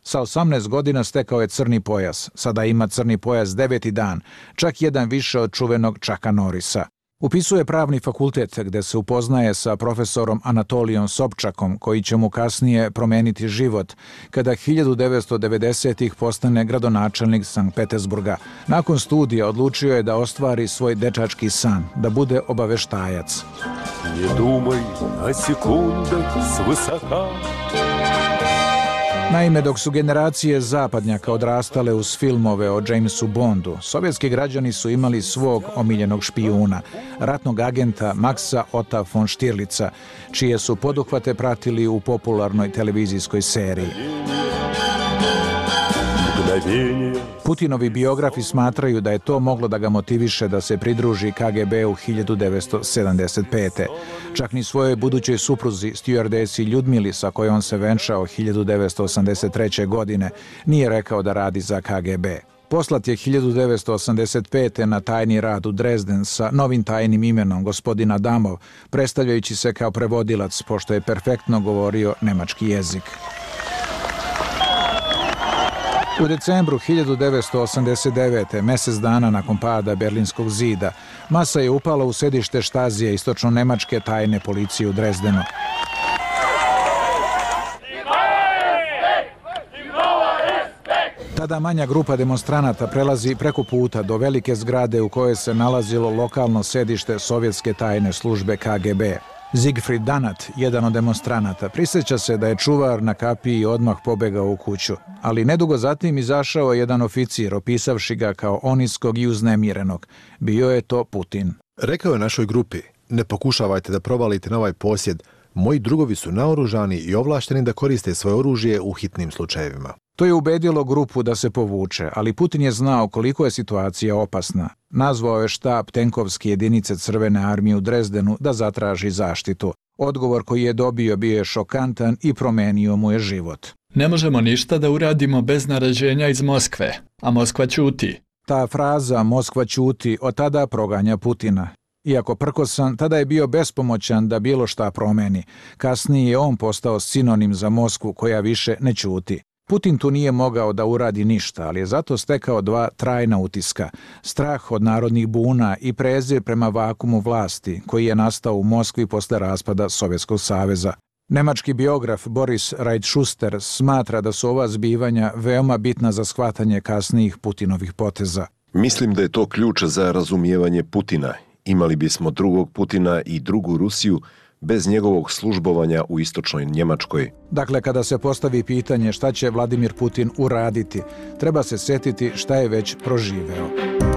Sa osamnaest godina stekao je crni pojas, sada ima crni pojas deveti dan, čak jedan više od čuvenog Chucka Norrisa. Upisuje pravni fakultet gde se upoznaje sa profesorom Anatolijom Sobčakom, koji će mu kasnije promeniti život, kada hiljadu devetsto devedesetih postane gradonačelnik Sankt Petersburga. Nakon studija odlučio je da ostvari svoj dečački san, da bude obaveštajac. Ne dumaj na sekunde svысока. Naime, dok su generacije zapadnjaka odrastale uz filmove o Jamesu Bondu, sovjetski građani su imali svog omiljenog špijuna, ratnog agenta Maxa Otta von Stirlica, čije su poduhvate pratili u popularnoj televizijskoj seriji. Putinovi biografi smatraju da je to moglo da ga motiviše da se pridruži K G B u hiljadu devetsto sedamdeset pete. Čak ni svojoj budućoj supruzi, stjuardesi Ljudmili, sa kojom se venčao hiljadu devetsto osamdeset treće. godine, nije rekao da radi za K G B. Poslat je hiljadu devetsto osamdeset pete. na tajni rad u Dresden sa novim tajnim imenom gospodin Adamov, predstavljajući se kao prevodilac, pošto je perfektno govorio nemački jezik. U decembru hiljadu devetsto osamdeset devete. mesec dana nakon pada Berlinskog zida, masa je upala u sedište Štazije istočno-nemačke tajne policije u Dresdenu. Tada manja grupa demonstranata prelazi preko puta do velike zgrade u kojoj se nalazilo lokalno sedište sovjetske tajne službe K G B. Siegfried Danat, jedan od demonstranata, prisjeća se da je čuvar na kapiji odmah pobegao u kuću, ali nedugo zatim izašao jedan oficir, opisavši ga kao oniskog i uznemirenog. Bio je to Putin. Rekao je našoj grupi, ne pokušavajte da provalite na ovaj posjed, moji drugovi su naoružani i ovlašteni da koriste svoje oružje u hitnim slučajevima. To je ubedilo grupu da se povuče, ali Putin je znao koliko je situacija opasna. Nazvao je štab tenkovske jedinice Crvene armije u Dresdenu da zatraži zaštitu. Odgovor koji je dobio bio je šokantan i promenio mu je život. Ne možemo ništa da uradimo bez naređenja iz Moskve, a Moskva ćuti. Ta fraza Moskva ćuti od tada proganja Putina. Iako prkosan, tada je bio bespomoćan da bilo šta promeni. Kasnije je on postao sinonim za Moskvu koja više ne ćuti. Putin tu nije mogao da uradi ništa, ali je zato stekao dva trajna utiska. Strah od narodnih buna i prezir prema vakumu vlasti, koji je nastao u Moskvi posle raspada Sovjetskog saveza. Nemački biograf Boris Reitschuster smatra da su ova zbivanja veoma bitna za shvatanje kasnijih Putinovih poteza. Mislim da je to ključ za razumijevanje Putina. Imali bismo drugog Putina i drugu Rusiju bez njegovog službovanja u istočnoj Njemačkoj. Dakle, kada se postavi pitanje šta će Vladimir Putin uraditi, treba se setiti šta je već proživeo.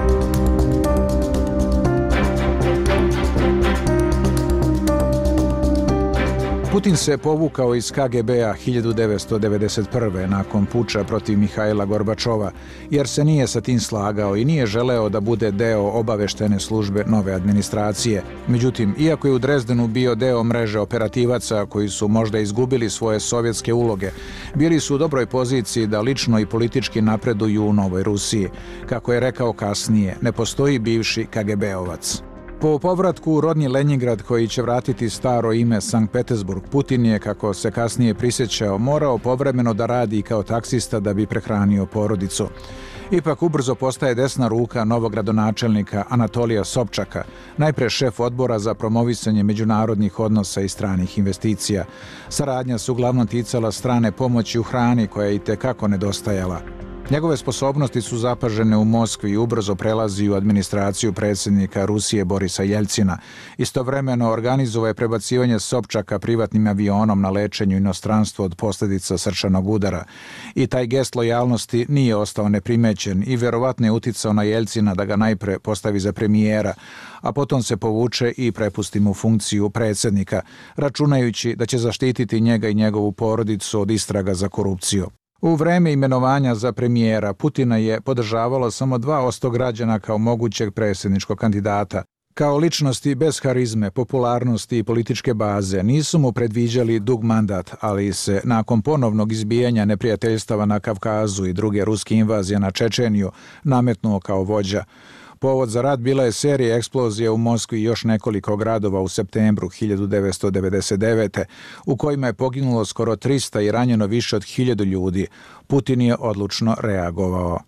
Putin se povukao iz K G B-a hiljadu devetsto devedeset prve. nakon puča protiv Mihajla Gorbačova, jer se nije sa tim slagao i nije želeo da bude deo obaveštene službe nove administracije. Međutim, iako je u Dresdenu bio deo mreže operativaca koji su možda izgubili svoje sovjetske uloge, bili su u dobroj poziciji da lično i politički napreduju u Novoj Rusiji. Kako je rekao kasnije, ne postoji bivši K G B-ovac. Po povratku u rodni Lenjingrad, koji će vratiti staro ime Sankt Petersburg, Putin je, kako se kasnije prisjećao, morao povremeno da radi kao taksista da bi prehranio porodicu. Ipak ubrzo postaje desna ruka novog gradonačelnika Anatolija Sobčaka, najpre šef odbora za promovisanje međunarodnih odnosa i stranih investicija. Saradnja se uglavnom ticala strane pomoći u hrani, koja je i tekako nedostajala. Njegove sposobnosti su zapažene u Moskvi i ubrzo prelazi u administraciju predsjednika Rusije Borisa Jeljcina. Istovremeno organizovao je prebacivanje Sobčaka privatnim avionom na lečenju inostranstvo od posljedica srčanog udara. I taj gest lojalnosti nije ostao neprimećen i verovatno je uticao na Jeljcina da ga najpre postavi za premijera, a potom se povuče i prepusti mu funkciju predsjednika, računajući da će zaštititi njega i njegovu porodicu od istraga za korupciju. U vreme imenovanja za premijera Putina je podržavalo samo dva posto građana kao mogućeg predsjedničkog kandidata. Kao ličnosti bez harizme, popularnosti i političke baze nisu mu predviđali dug mandat, ali se nakon ponovnog izbijanja neprijateljstava na Kavkazu i druge ruske invazije na Čečeniju nametnuo kao vođa. Povod za rat bila je serija eksplozija u Moskvi i još nekoliko gradova u septembru hiljadu devetsto devedeset devete. u kojima je poginulo skoro trista i ranjeno više od hiljadu ljudi. Putin je odlučno reagovao.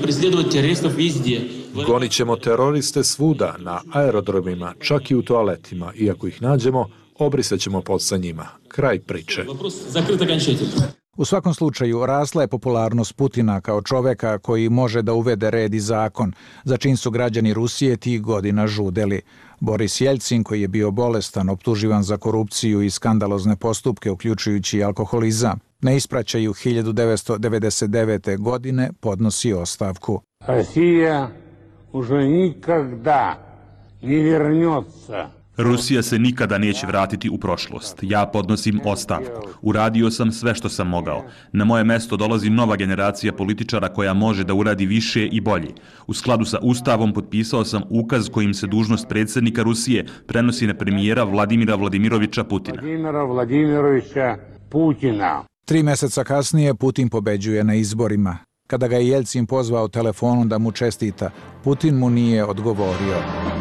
Gonit ćemo teroriste svuda, na aerodromima, čak i u toaletima. I ako ih nađemo, obrisat ćemo pod sa njima. Kraj priče. U svakom slučaju, rasla je popularnost Putina kao čoveka koji može da uvede red i zakon, za čim su građani Rusije tih godina žudeli. Boris Jeljcin, koji je bio bolestan, optuživan za korupciju i skandalozne postupke, uključujući i alkoholizam, na ispraćaju hiljadu devetsto devedeset devete. godine podnosi ostavku. Rusija уже никогда не вернется. Rusija se nikada neće vratiti u prošlost. Ja podnosim ostavku. Uradio sam sve što sam mogao. Na moje mesto dolazi nova generacija političara koja može da uradi više i bolje. U skladu sa Ustavom potpisao sam ukaz kojim se dužnost predsjednika Rusije prenosi na premijera Vladimira Vladimirovića Putina. Vladimira Vladimirovića Putina. Tri meseca kasnije Putin pobeđuje na izborima. Kada ga je Jeljcin pozvao telefonom da mu čestita, Putin mu nije odgovorio.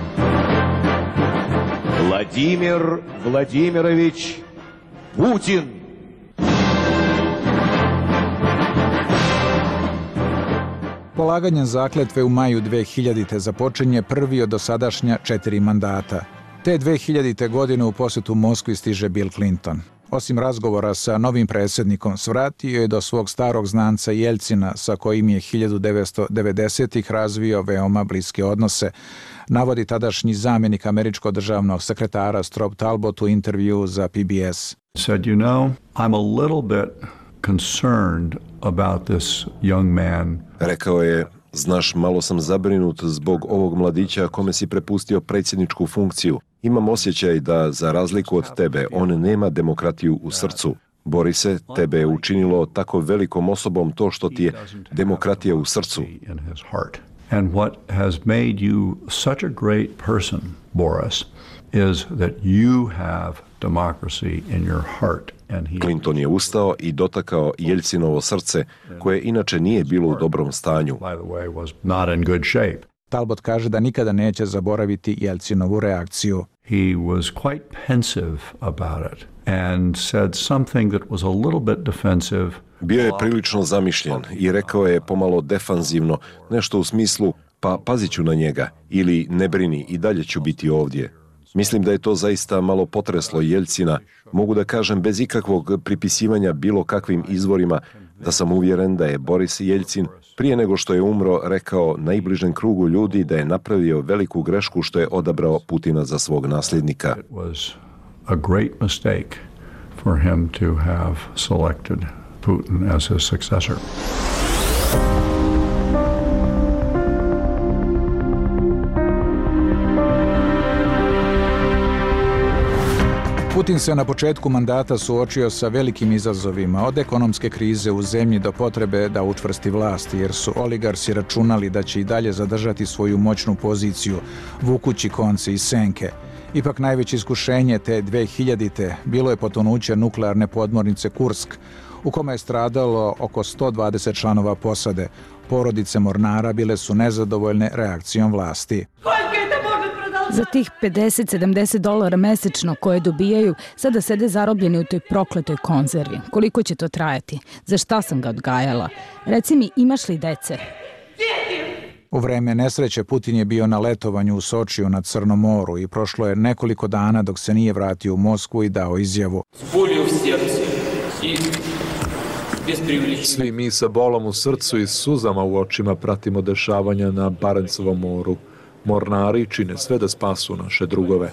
Vladimir Vladimirović Putin. Polaganjem zakletve u maju dve hiljadite. započinje prvi od dosadašnja četiri mandata. Te dve hiljadite. godine u posjetu Moskvi stiže Bill Clinton. Osim razgovora sa novim predsjednikom, svratio je do svog starog znanca Jeljcina, sa kojim je hiljadu devetsto devedesetih. razvio veoma bliske odnose, navodi tadašnji zamjenik američkog državnog sekretara Strobe Talbot u intervju za P B S. Said, you know, I'm a little bit concerned about this young man. Rekao je, znaš, malo sam zabrinut zbog ovog mladića kome si prepustio predsjedničku funkciju. Imam osjećaj da, za razliku od tebe, on nema demokratiju u srcu. Borise, tebe je učinilo tako velikom osobom to što ti je demokratija u srcu. And what has made you such a great person, Boris, is that you have democracy in your heart. Clinton je ustao i dotakao Jeljcinovo srce, koje inače nije bilo u dobrom stanju. Talbot kaže da nikada neće zaboraviti Jeljcinovu reakciju. He was quite pensive about it and said something that was a little bit defensive. Bio je prilično zamišljen i rekao je pomalo defanzivno, nešto u smislu, pa pazit ću na njega, ili ne brini, i dalje ću biti ovdje. Mislim da je to zaista malo potreslo Jeljcina. Mogu da kažem bez ikakvog pripisivanja bilo kakvim izvorima da sam uvjeren da je Boris Jeljcin prije nego što je umro rekao najbližem krugu ljudi da je napravio veliku grešku što je odabrao Putina za svog nasljednika. It was a great mistake for him to have selected Putin as his successor. Putin se na početku mandata suočio sa velikim izazovima, od ekonomske krize u zemlji do potrebe da učvrsti vlast, jer su oligarsi računali da će i dalje zadržati svoju moćnu poziciju, vukući konce iz senke. Ipak najveće iskušenje te dve hiljadite. bilo je potonuće nuklearne podmornice Kursk, u kome je stradalo oko sto dvadeset članova posade. Porodice mornara bile su nezadovoljne reakcijom vlasti. Za tih pedeset do sedamdeset dolara mesečno koje dobijaju, sada sede zarobljeni u toj prokletoj konzervi. Koliko će to trajati? Za šta sam ga odgajala? Reci mi, imaš li dece? U vreme nesreće Putin je bio na letovanju u Sočiju na Crnom moru i prošlo je nekoliko dana dok se nije vratio u Moskvu i dao izjavu. Svi mi sa bolom u srcu i suzama u očima pratimo dešavanja na Barencovom moru. Mornari čine sve da spasu naše drugove.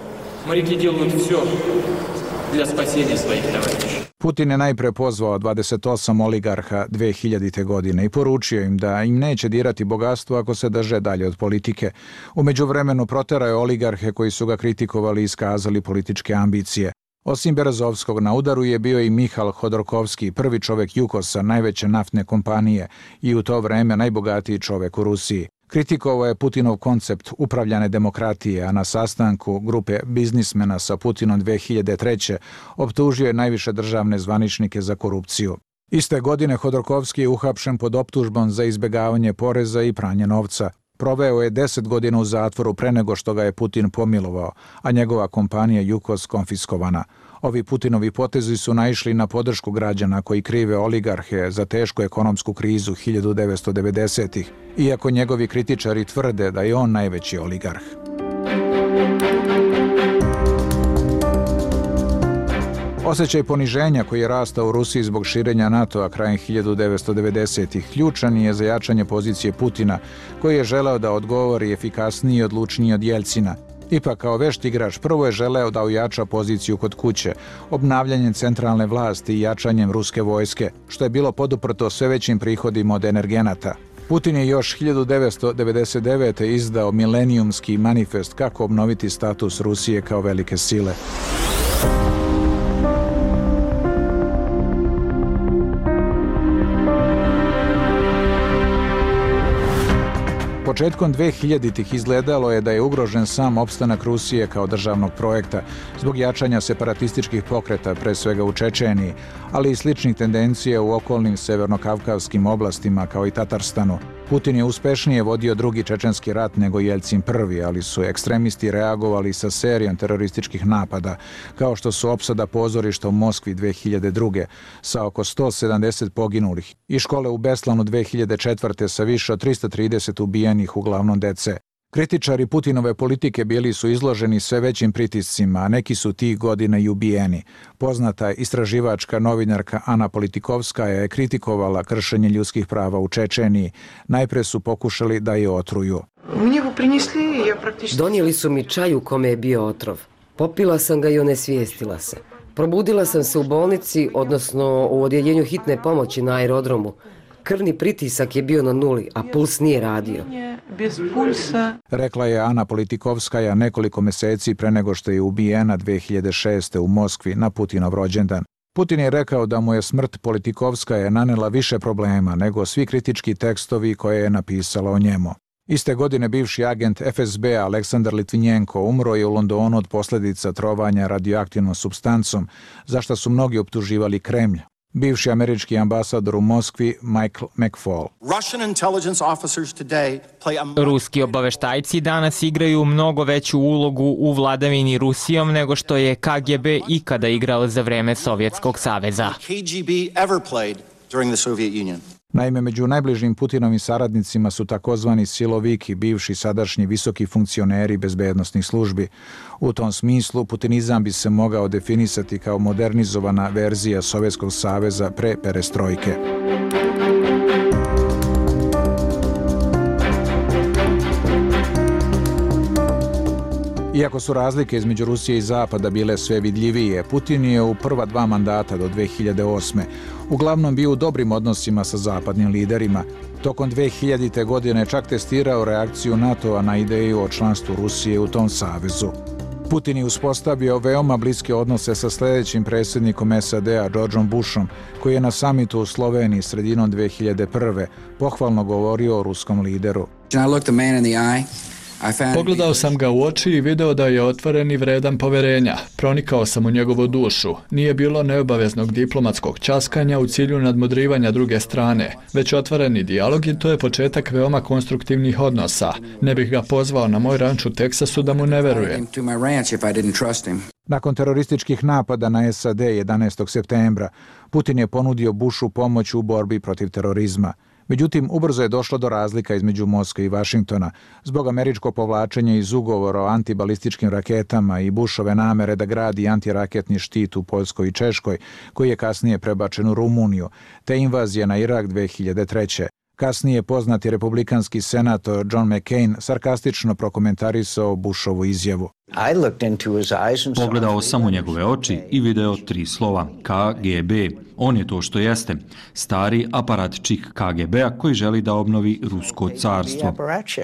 Putin je najpre pozvao dvadeset osam oligarha dve hiljadite. godine i poručio im da im neće dirati bogatstvo ako se drže dalje od politike. U međuvremenu proterao je oligarhe koji su ga kritikovali i iskazali političke ambicije. Osim Berezovskog, na udaru je bio i Mihal Hodorkovski, prvi čovek Jukosa, najveće naftne kompanije i u to vreme najbogatiji čovek u Rusiji. Kritikovao je Putinov koncept upravljane demokratije, a na sastanku grupe biznismena sa Putinom dve hiljade treće. optužio je najviše državne zvaničnike za korupciju. Iste godine Hodorkovski je uhapšen pod optužbom za izbjegavanje poreza i pranje novca. Proveo je deset godina u zatvoru pre nego što ga je Putin pomilovao, a njegova kompanija Jukos konfiskovana. Ovi Putinovi potezi su naišli na podršku građana koji krive oligarhe za tešku ekonomsku krizu hiljadu devetsto devedesetih, iako njegovi kritičari tvrde da je on najveći oligarh. Osjećaj poniženja koji je rastao u Rusiji zbog širenja NATO-a krajem hiljadu devetsto devedesetih ključan je za jačanje pozicije Putina, koji je želeo da odgovori efikasniji i odlučniji od Jeljcina. Ipak, kao vešt igrač, prvo je želeo da ojača poziciju kod kuće, obnavljanjem centralne vlasti i jačanjem ruske vojske, što je bilo poduprto sve većim prihodima od energenata. Putin je još hiljadu devetsto devedeset devete. izdao milenijumski manifest kako obnoviti status Rusije kao velike sile. Početkom dvehiljaditih izgledalo je da je ugrožen sam opstanak Rusije kao državnog projekta zbog jačanja separatističkih pokreta, pre svega u Čečeniji, ali i sličnih tendencija u okolnim severnokavkavskim oblastima kao i Tatarstanu. Putin je uspešnije vodio drugi čečenski rat nego Jeljcin prvi, ali su ekstremisti reagovali sa serijom terorističkih napada, kao što su opsada pozorišta u Moskvi dve hiljade druge. sa oko sto sedamdeset poginulih i škole u Beslanu dve hiljade četvrte. sa više od trista trideset ubijenih, uglavnom dece. Kritičari Putinove politike bili su izloženi sve većim pritiscima, a neki su tih godina i ubijeni. Poznata istraživačka novinarka Ana Politikovskaja je kritikovala kršenje ljudskih prava u Čečeniji. Najpre su pokušali da je otruju. Donijeli su mi čaj u kome je bio otrov. Popila sam ga i onesvijestila se. Probudila sam se u bolnici, odnosno u odjeljenju hitne pomoći na aerodromu. Krvni pritisak je bio na nuli, a puls nije radio. Rekla je Ana Politikovskaja nekoliko meseci pre nego što je ubijena dve hiljade šeste. u Moskvi na Putinov rođendan. Putin je rekao da mu je smrt Politikovskaja nanela više problema nego svi kritički tekstovi koje je napisala o njemu. Iste godine bivši agent F S B Aleksandar Litvinjenko umro je u Londonu od posljedica trovanja radioaktivnom supstancom, za što su mnogi optuživali Kremlj. Bivši američki ambasador u Moskvi Michael McFaul. Ruski obaveštajci danas igraju mnogo veću ulogu u vladavini Rusijom nego što je K G B ikada igrao za vreme Sovjetskog saveza. Naime, među najbližim Putinovim saradnicima su takozvani siloviki, bivši sadašnji visoki funkcioneri bezbednosnih službi. U tom smislu, putinizam bi se mogao definisati kao modernizovana verzija Sovjetskog saveza pre perestrojke. Iako su razlike između Rusije i Zapada bile sve vidljivije, Putin je u prva dva mandata do dve hiljade osme. uglavnom bio u dobrim odnosima sa zapadnim liderima. Tokom dve hiljadite. godine čak testirao reakciju NATO-a na ideju o članstvu Rusije u tom savezu. Putin je uspostavio veoma bliske odnose sa sljedećim predsjednikom S A D-a, Georgeom Bushom, koji je na samitu u Sloveniji sredinom dve hiljade prve. pohvalno govorio o ruskom lideru. Pogledao sam ga u oči i video da je otvoren i vredan poverenja. Pronikao sam u njegovu dušu. Nije bilo neobaveznog diplomatskog ćaskanja u cilju nadmudrivanja druge strane, već otvoreni dijalog i to je početak veoma konstruktivnih odnosa. Ne bih ga pozvao na moj ranč u Teksasu da mu ne verujem. Nakon terorističkih napada na S A D jedanaestog septembra, Putin je ponudio Bushu pomoć u borbi protiv terorizma. Međutim, ubrzo je došlo do razlika između Moskve i Vašingtona zbog američkog povlačenja iz ugovora o antibalističkim raketama i Bushove namere da gradi antiraketni štit u Poljskoj i Češkoj, koji je kasnije prebačen u Rumuniju, te invazija na Irak dve hiljade treće. Kasnije poznati republikanski senator John McCain sarkastično prokomentarisao Bushovu izjavu. Pogledao sam u njegove oči i video tri slova K G B. On je to što jeste, stari aparatčik K G B-a koji želi da obnovi Rusko carstvo.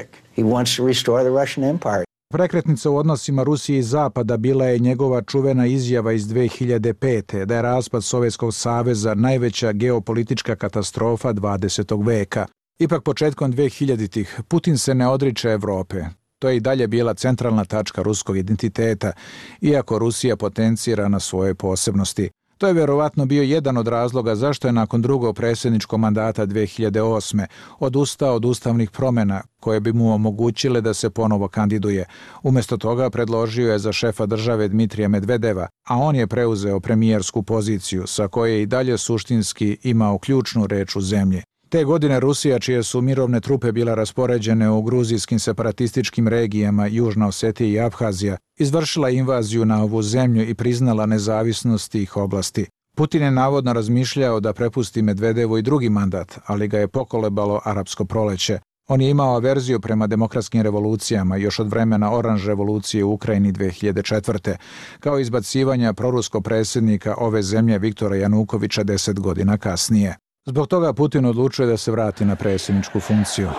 Prekretnica u odnosima Rusije i Zapada bila je njegova čuvena izjava iz dve hiljade pete. da je raspad Sovjetskog saveza najveća geopolitička katastrofa dvadesetog veka. Ipak početkom dve hiljaditih. Putin se ne odriče Evrope. To je i dalje bila centralna tačka ruskog identiteta, iako Rusija potencira na svoje posebnosti. To je vjerovatno bio jedan od razloga zašto je nakon drugog predsjedničkog mandata dve hiljade osme odustao od ustavnih promjena koje bi mu omogućile da se ponovo kandiduje. Umjesto toga predložio je za šefa države Dmitrija Medvedeva, a on je preuzeo premijersku poziciju sa koje je i dalje suštinski imao ključnu reč u zemlji. Te godine Rusija, čije su mirovne trupe bila raspoređene u gruzijskim separatističkim regijama Južna Osetija i Abhazija, izvršila invaziju na ovu zemlju i priznala nezavisnost tih oblasti. Putin je navodno razmišljao da prepusti Medvedevu i drugi mandat, ali ga je pokolebalo arapsko proleće. On je imao averziju prema demokratskim revolucijama još od vremena Oranž revolucije u Ukrajini dve hiljade četvrte, kao izbacivanja proruskog predsjednika ove zemlje Viktora Janukovića deset godina kasnije. Zbog toga Putin odlučuje da se vrati na predsjedničku funkciju.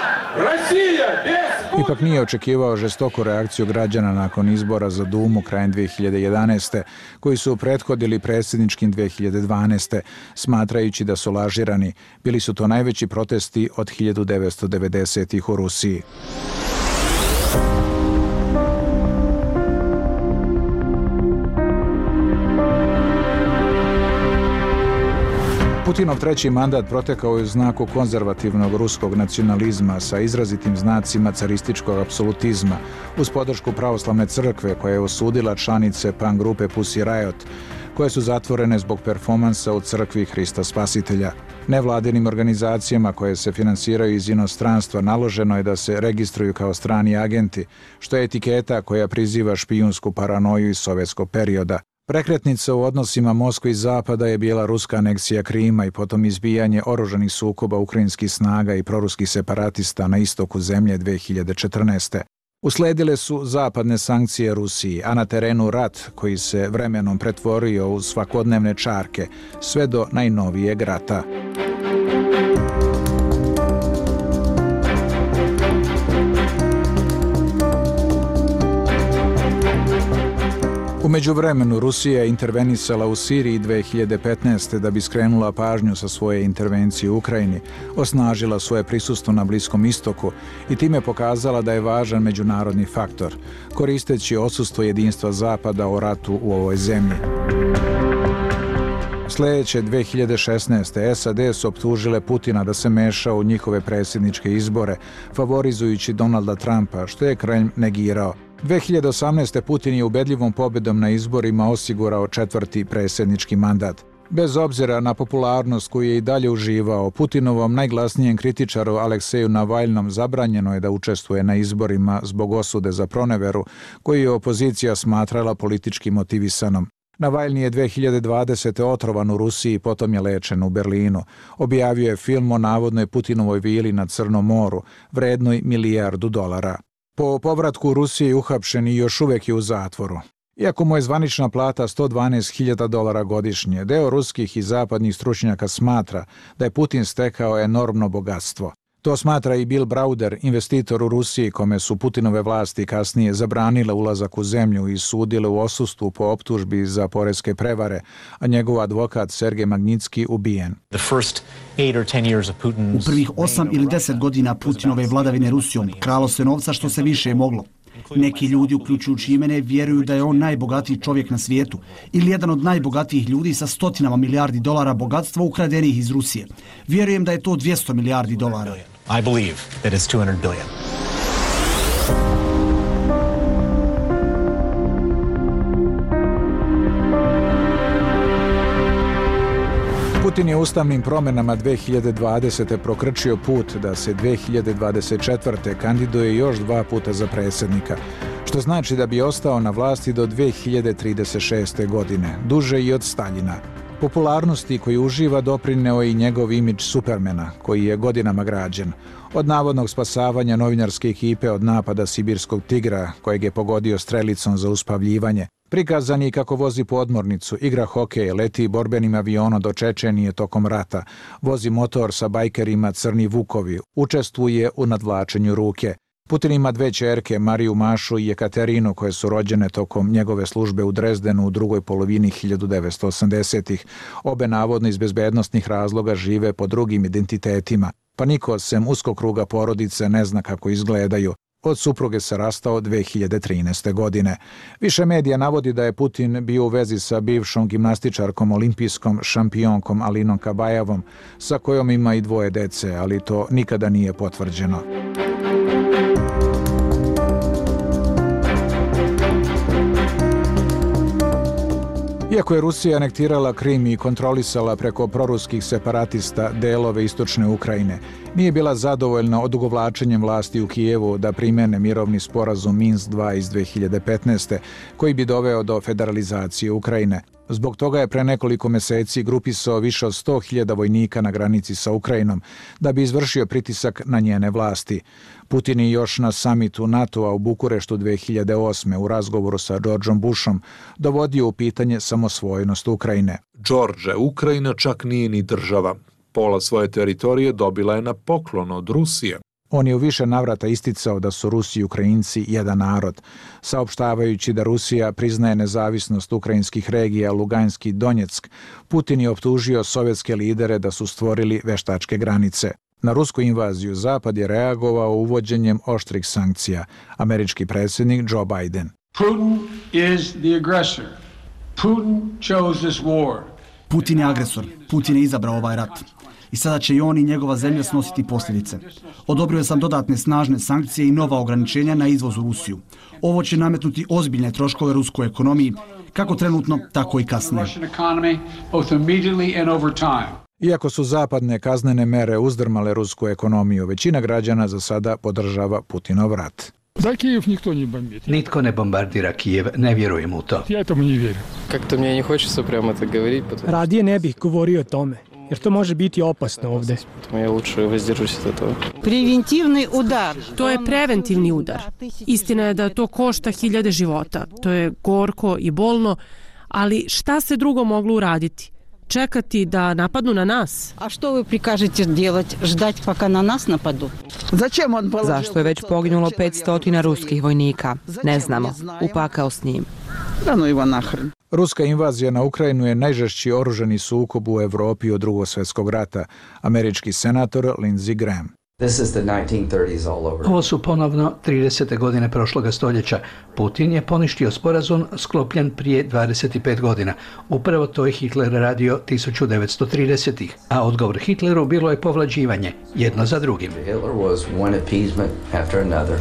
Ipak nije očekivao žestoku reakciju građana nakon izbora za Dumu krajem dve hiljade jedanaeste, koji su prethodili predsjedničkim dve hiljade dvanaeste, smatrajući da su lažirani. Bili su to najveći protesti od hiljadu devetsto devedesetih u Rusiji. Putinov treći mandat protekao je u znaku konzervativnog ruskog nacionalizma sa izrazitim znacima carističkog apsolutizma, uz podršku pravoslavne crkve koja je osudila članice punk grupe Pussy Riot, koje su zatvorene zbog performansa u crkvi Hrista Spasitelja. Nevladinim organizacijama koje se finansiraju iz inostranstva naloženo je da se registruju kao strani agenti, što je etiketa koja priziva špijunsku paranoju iz sovjetskog perioda. Prekretnica u odnosima Moskve i Zapada je bila ruska aneksija Krima i potom izbijanje oružanih sukoba ukrajinskih snaga i proruskih separatista na istoku zemlje dve hiljade četrnaeste. Usledile su zapadne sankcije Rusiji, a na terenu rat koji se vremenom pretvorio u svakodnevne čarke, sve do najnovijeg rata. U međuvremenu Rusija je intervenisala u Siriji dve hiljade petnaeste da bi skrenula pažnju sa svoje intervencije u Ukrajini, osnažila svoje prisustvo na Bliskom istoku i time pokazala da je važan međunarodni faktor, koristeći odsustvo jedinstva Zapada o ratu u ovoj zemlji. Sljedeće dve hiljade šesnaeste. S A D su optužile Putina da se meša u njihove predsjedničke izbore, favorizujući Donalda Trumpa, što je Kremlj negirao. dve hiljade osamnaeste. Putin je ubedljivom pobjedom na izborima osigurao četvrti predsjednički mandat. Bez obzira na popularnost koju je i dalje uživao, Putinovom najglasnijem kritičaru Alekseju Navalnom zabranjeno je da učestvuje na izborima zbog osude za proneveru, koju je opozicija smatrala politički motivisanom. Navalni je dve hiljade dvadesete. otrovan u Rusiji, potom je lečen u Berlinu. Objavio je film o navodnoj Putinovoj vili na Crnom moru, vrednoj milijardu dolara. Po povratku u Rusiji uhapšen i još uvijek je u zatvoru. Iako mu je zvanična plata sto dvanaest hiljada dolara godišnje, deo ruskih i zapadnih stručnjaka smatra da je Putin stekao enormno bogatstvo. To smatra i Bill Browder, investitor u Rusiji, kome su Putinove vlasti kasnije zabranile ulazak u zemlju i sudile u odsustvu po optužbi za poreske prevare, a njegov advokat Sergej Magnitski ubijen. U prvih osam ili deset godina Putinove vladavine Rusijom kralo se novca što se više je moglo. Neki ljudi, uključujući i mene, vjeruju da je on najbogatiji čovjek na svijetu ili jedan od najbogatijih ljudi sa stotinama milijardi dolara bogatstva ukradenih iz Rusije. Vjerujem da je to dvjesto milijardi dolara. I believe that it's two hundred billion. Putin je ustavnim promjenama dve hiljade dvadesete. prokrčio put da se dve hiljade dvadeset četvrte. kandiduje još dva puta za predsjednika, što znači da bi ostao na vlasti do dve hiljade trideset šeste. godine, duže i od Staljina. Popularnosti koju uživa doprineo i njegov imidž Supermana, koji je godinama građen. Od navodnog spasavanja novinarske ekipe od napada sibirskog tigra, kojeg je pogodio strelicom za uspavljivanje, prikazan je kako vozi podmornicu, igra hokej, leti borbenim avionom do Čečenije tokom rata, vozi motor sa bajkerima Crni Vukovi, učestvuje u nadvlačenju ruke. Putin ima dve ćerke, Mariju Mašu i Jekaterinu, koje su rođene tokom njegove službe u Drezdenu u drugoj polovini hiljadu devetsto osamdesetih. Obe navodno iz bezbednostnih razloga žive po drugim identitetima, pa niko sem uskog kruga porodice ne zna kako izgledaju. Od supruge se rastao dve hiljade trinaeste. godine. Više medija navodi da je Putin bio u vezi sa bivšom gimnastičarkom olimpijskom šampionkom Alinom Kabajevom, sa kojom ima i dvoje dece, ali to nikada nije potvrđeno. Iako je Rusija anektirala Krim i kontrolisala preko proruskih separatista delove istočne Ukrajine, nije bila zadovoljna odugovlačenjem vlasti u Kijevu da primene mirovni sporazum Minsk dva iz dve hiljade petnaeste. koji bi doveo do federalizacije Ukrajine. Zbog toga je pre nekoliko meseci grupisao više od sto hiljada vojnika na granici sa Ukrajinom da bi izvršio pritisak na njene vlasti. Putin je još na samitu NATO-a u Bukureštu dve hiljade osme. u razgovoru sa Georgeom Bushom dovodio u pitanje samosvojnost Ukrajine. George, Ukrajina čak nije ni država. Pola svoje teritorije dobila je na poklon od Rusije. On je u više navrata isticao da su Rusi i Ukrajinci jedan narod, saopštavajući da Rusija priznaje nezavisnost ukrajinskih regija Luganski i Donjeck. Putin je optužio sovjetske lidere da su stvorili veštačke granice. Na rusku invaziju Zapad je reagovao uvođenjem oštrih sankcija. Američki predsjednik Joe Biden. Putin is the aggressor. Putin chose this war. Putin je agresor. Putin je izabrao ovaj rat. I sada će i on i njegova zemlja snositi posljedice. Odobrio sam dodatne snažne sankcije i nova ograničenja na izvoz u Rusiju. Ovo će nametnuti ozbiljne troškove ruskoj ekonomiji, kako trenutno, tako i kasnije. Iako su zapadne kaznene mere uzdrmale rusku ekonomiju, većina građana za sada podržava Putinov rat. Da, Kijev nikto ne bombardira. Nitko ne bombardira Kijev, ne vjerujem u to. Ja tomu ne vjerujem. Kako mi ne hoće prema to govoriti. Radije ne bih govorio o tome, jer to može biti opasno ovdje. Ja luče vozdržuсь od toga. Preventivni udar. To je preventivni udar. Istina je da to košta hiljade života. To je gorko i bolno, ali šta se drugo moglo uraditi? Čekati da napadnu na nas? A što vi prikažete delati? Ždati paka na nas napadu? Zašto je već poginulo petsto ruskih vojnika? Ne znamo. Upakao s njim. Ruska invazija na Ukrajinu je najžešći oružani sukob u Evropi od Drugog svjetskog rata. Američki senator Lindsey Graham. Ovo su ponovno tridesete godine prošloga stoljeća. Putin je poništio sporazum sklopljen prije dvadeset pet godina. Upravo to je Hitler radio tisuću devetsto tridesetih. A odgovor Hitleru bilo je povlađivanje, jedno za drugim. Hitler was one appeasement after another.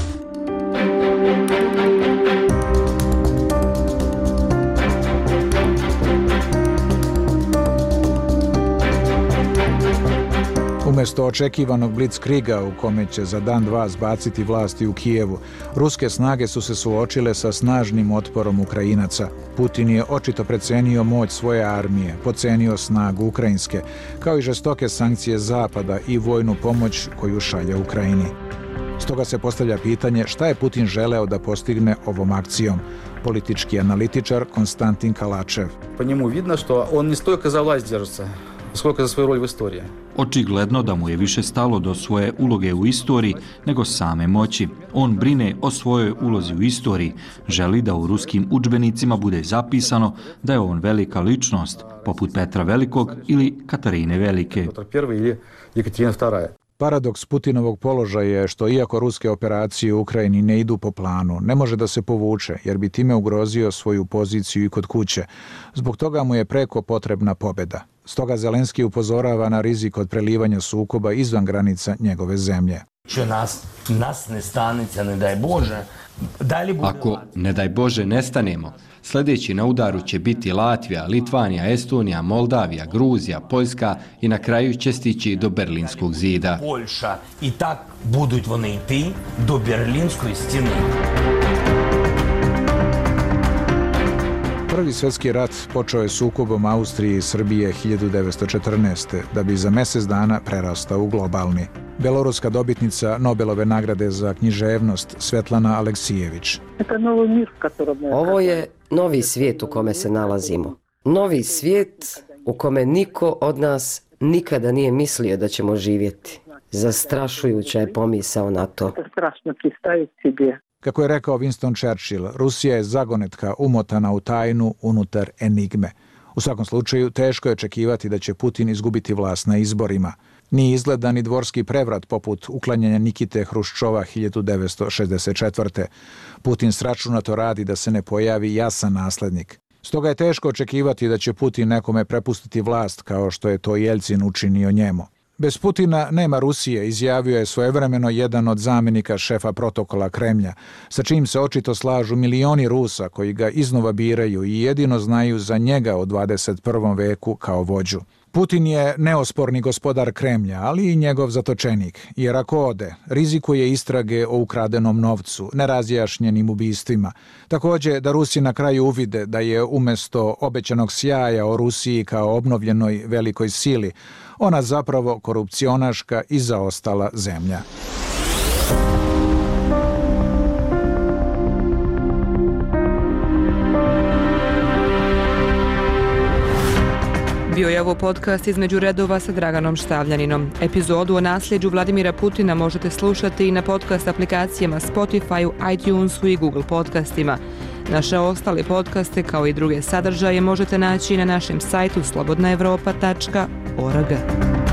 Umjesto očekivanog blitzkriga u kome će za dan dva zbaciti vlasti u Kijevu, ruske snage su se suočile sa snažnim otporom Ukrajinaca. Putin je očito precenio moć svoje armije, pocenio snagu ukrajinske, kao i žestoke sankcije Zapada i vojnu pomoć koju šalje Ukrajini. Stoga se postavlja pitanje šta je Putin želeo da postigne ovom akcijom. Politički analitičar Konstantin Kalačev. Po njemu vidno što on ne stолько za vlast držится, koliko za svoju rol u istoriji. Očigledno da mu je više stalo do svoje uloge u istoriji nego same moći. On brine o svojoj ulozi u istoriji, želi da u ruskim udžbenicima bude zapisano da je on velika ličnost, poput Petra Velikog ili Katarine Velike. Paradoks Putinovog položaja je što iako ruske operacije u Ukrajini ne idu po planu, ne može da se povuče jer bi time ugrozio svoju poziciju i kod kuće. Zbog toga mu je preko potrebna pobjeda. Stoga Zelenski upozorava na rizik od prelivanja sukoba izvan granica njegove zemlje. Nas, nas ne stanice, ne daj Bože. Ako, ne daj Bože, nestanemo, sljedeći na udaru će biti Latvija, Litvanija, Estonija, Moldavija, Gruzija, Poljska i na kraju će stići do Berlinskog zida. Poljša i tak buduć вони йти do Berlinskoj stjene. Prvi svjetski rat počeo je sukobom Austrije i Srbije hiljadu devetsto četrnaeste. da bi za mjesec dana prerastao u globalni. Beloruska dobitnica Nobelove nagrade za književnost Svetlana Aleksijević. Ovo je novi svijet u kome se nalazimo. Novi svijet u kome niko od nas nikada nije mislio da ćemo živjeti. Zastrašujuća je pomisao na to. Kako je rekao Winston Churchill, Rusija je zagonetka umotana u tajnu unutar enigme. U svakom slučaju, teško je očekivati da će Putin izgubiti vlast na izborima. Nije izgleda ni dvorski prevrat poput uklanjanja Nikite Hruščova hiljadu devetsto šezdeset četvrte. Putin sračunato radi da se ne pojavi jasan naslednik. Stoga je teško očekivati da će Putin nekome prepustiti vlast kao što je to Jeljcin učinio njemu. Bez Putina nema Rusije, izjavio je svojevremeno jedan od zamjenika šefa protokola Kremlja, sa čim se očito slažu milioni Rusa koji ga iznova biraju i jedino znaju za njega u dvadeset prvom veku kao vođu. Putin je neosporni gospodar Kremlja, ali i njegov zatočenik, jer ako ode, rizikuje istrage o ukradenom novcu, nerazjašnjenim ubistvima. Također da Rusi na kraju uvide da je umjesto obećanog sjaja o Rusiji kao obnovljenoj velikoj sili, ona zapravo korupcionaška i zaostala zemlja. Bio je ovo podcast Između redova sa Draganom Štavljaninom. Epizodu o nasljeđu Vladimira Putina možete slušati i na podcast aplikacijama Spotify, iTunesu i Google podcastima. Naše ostale podcaste kao i druge sadržaje možete naći na našem sajtu slobodna evropa tačka org.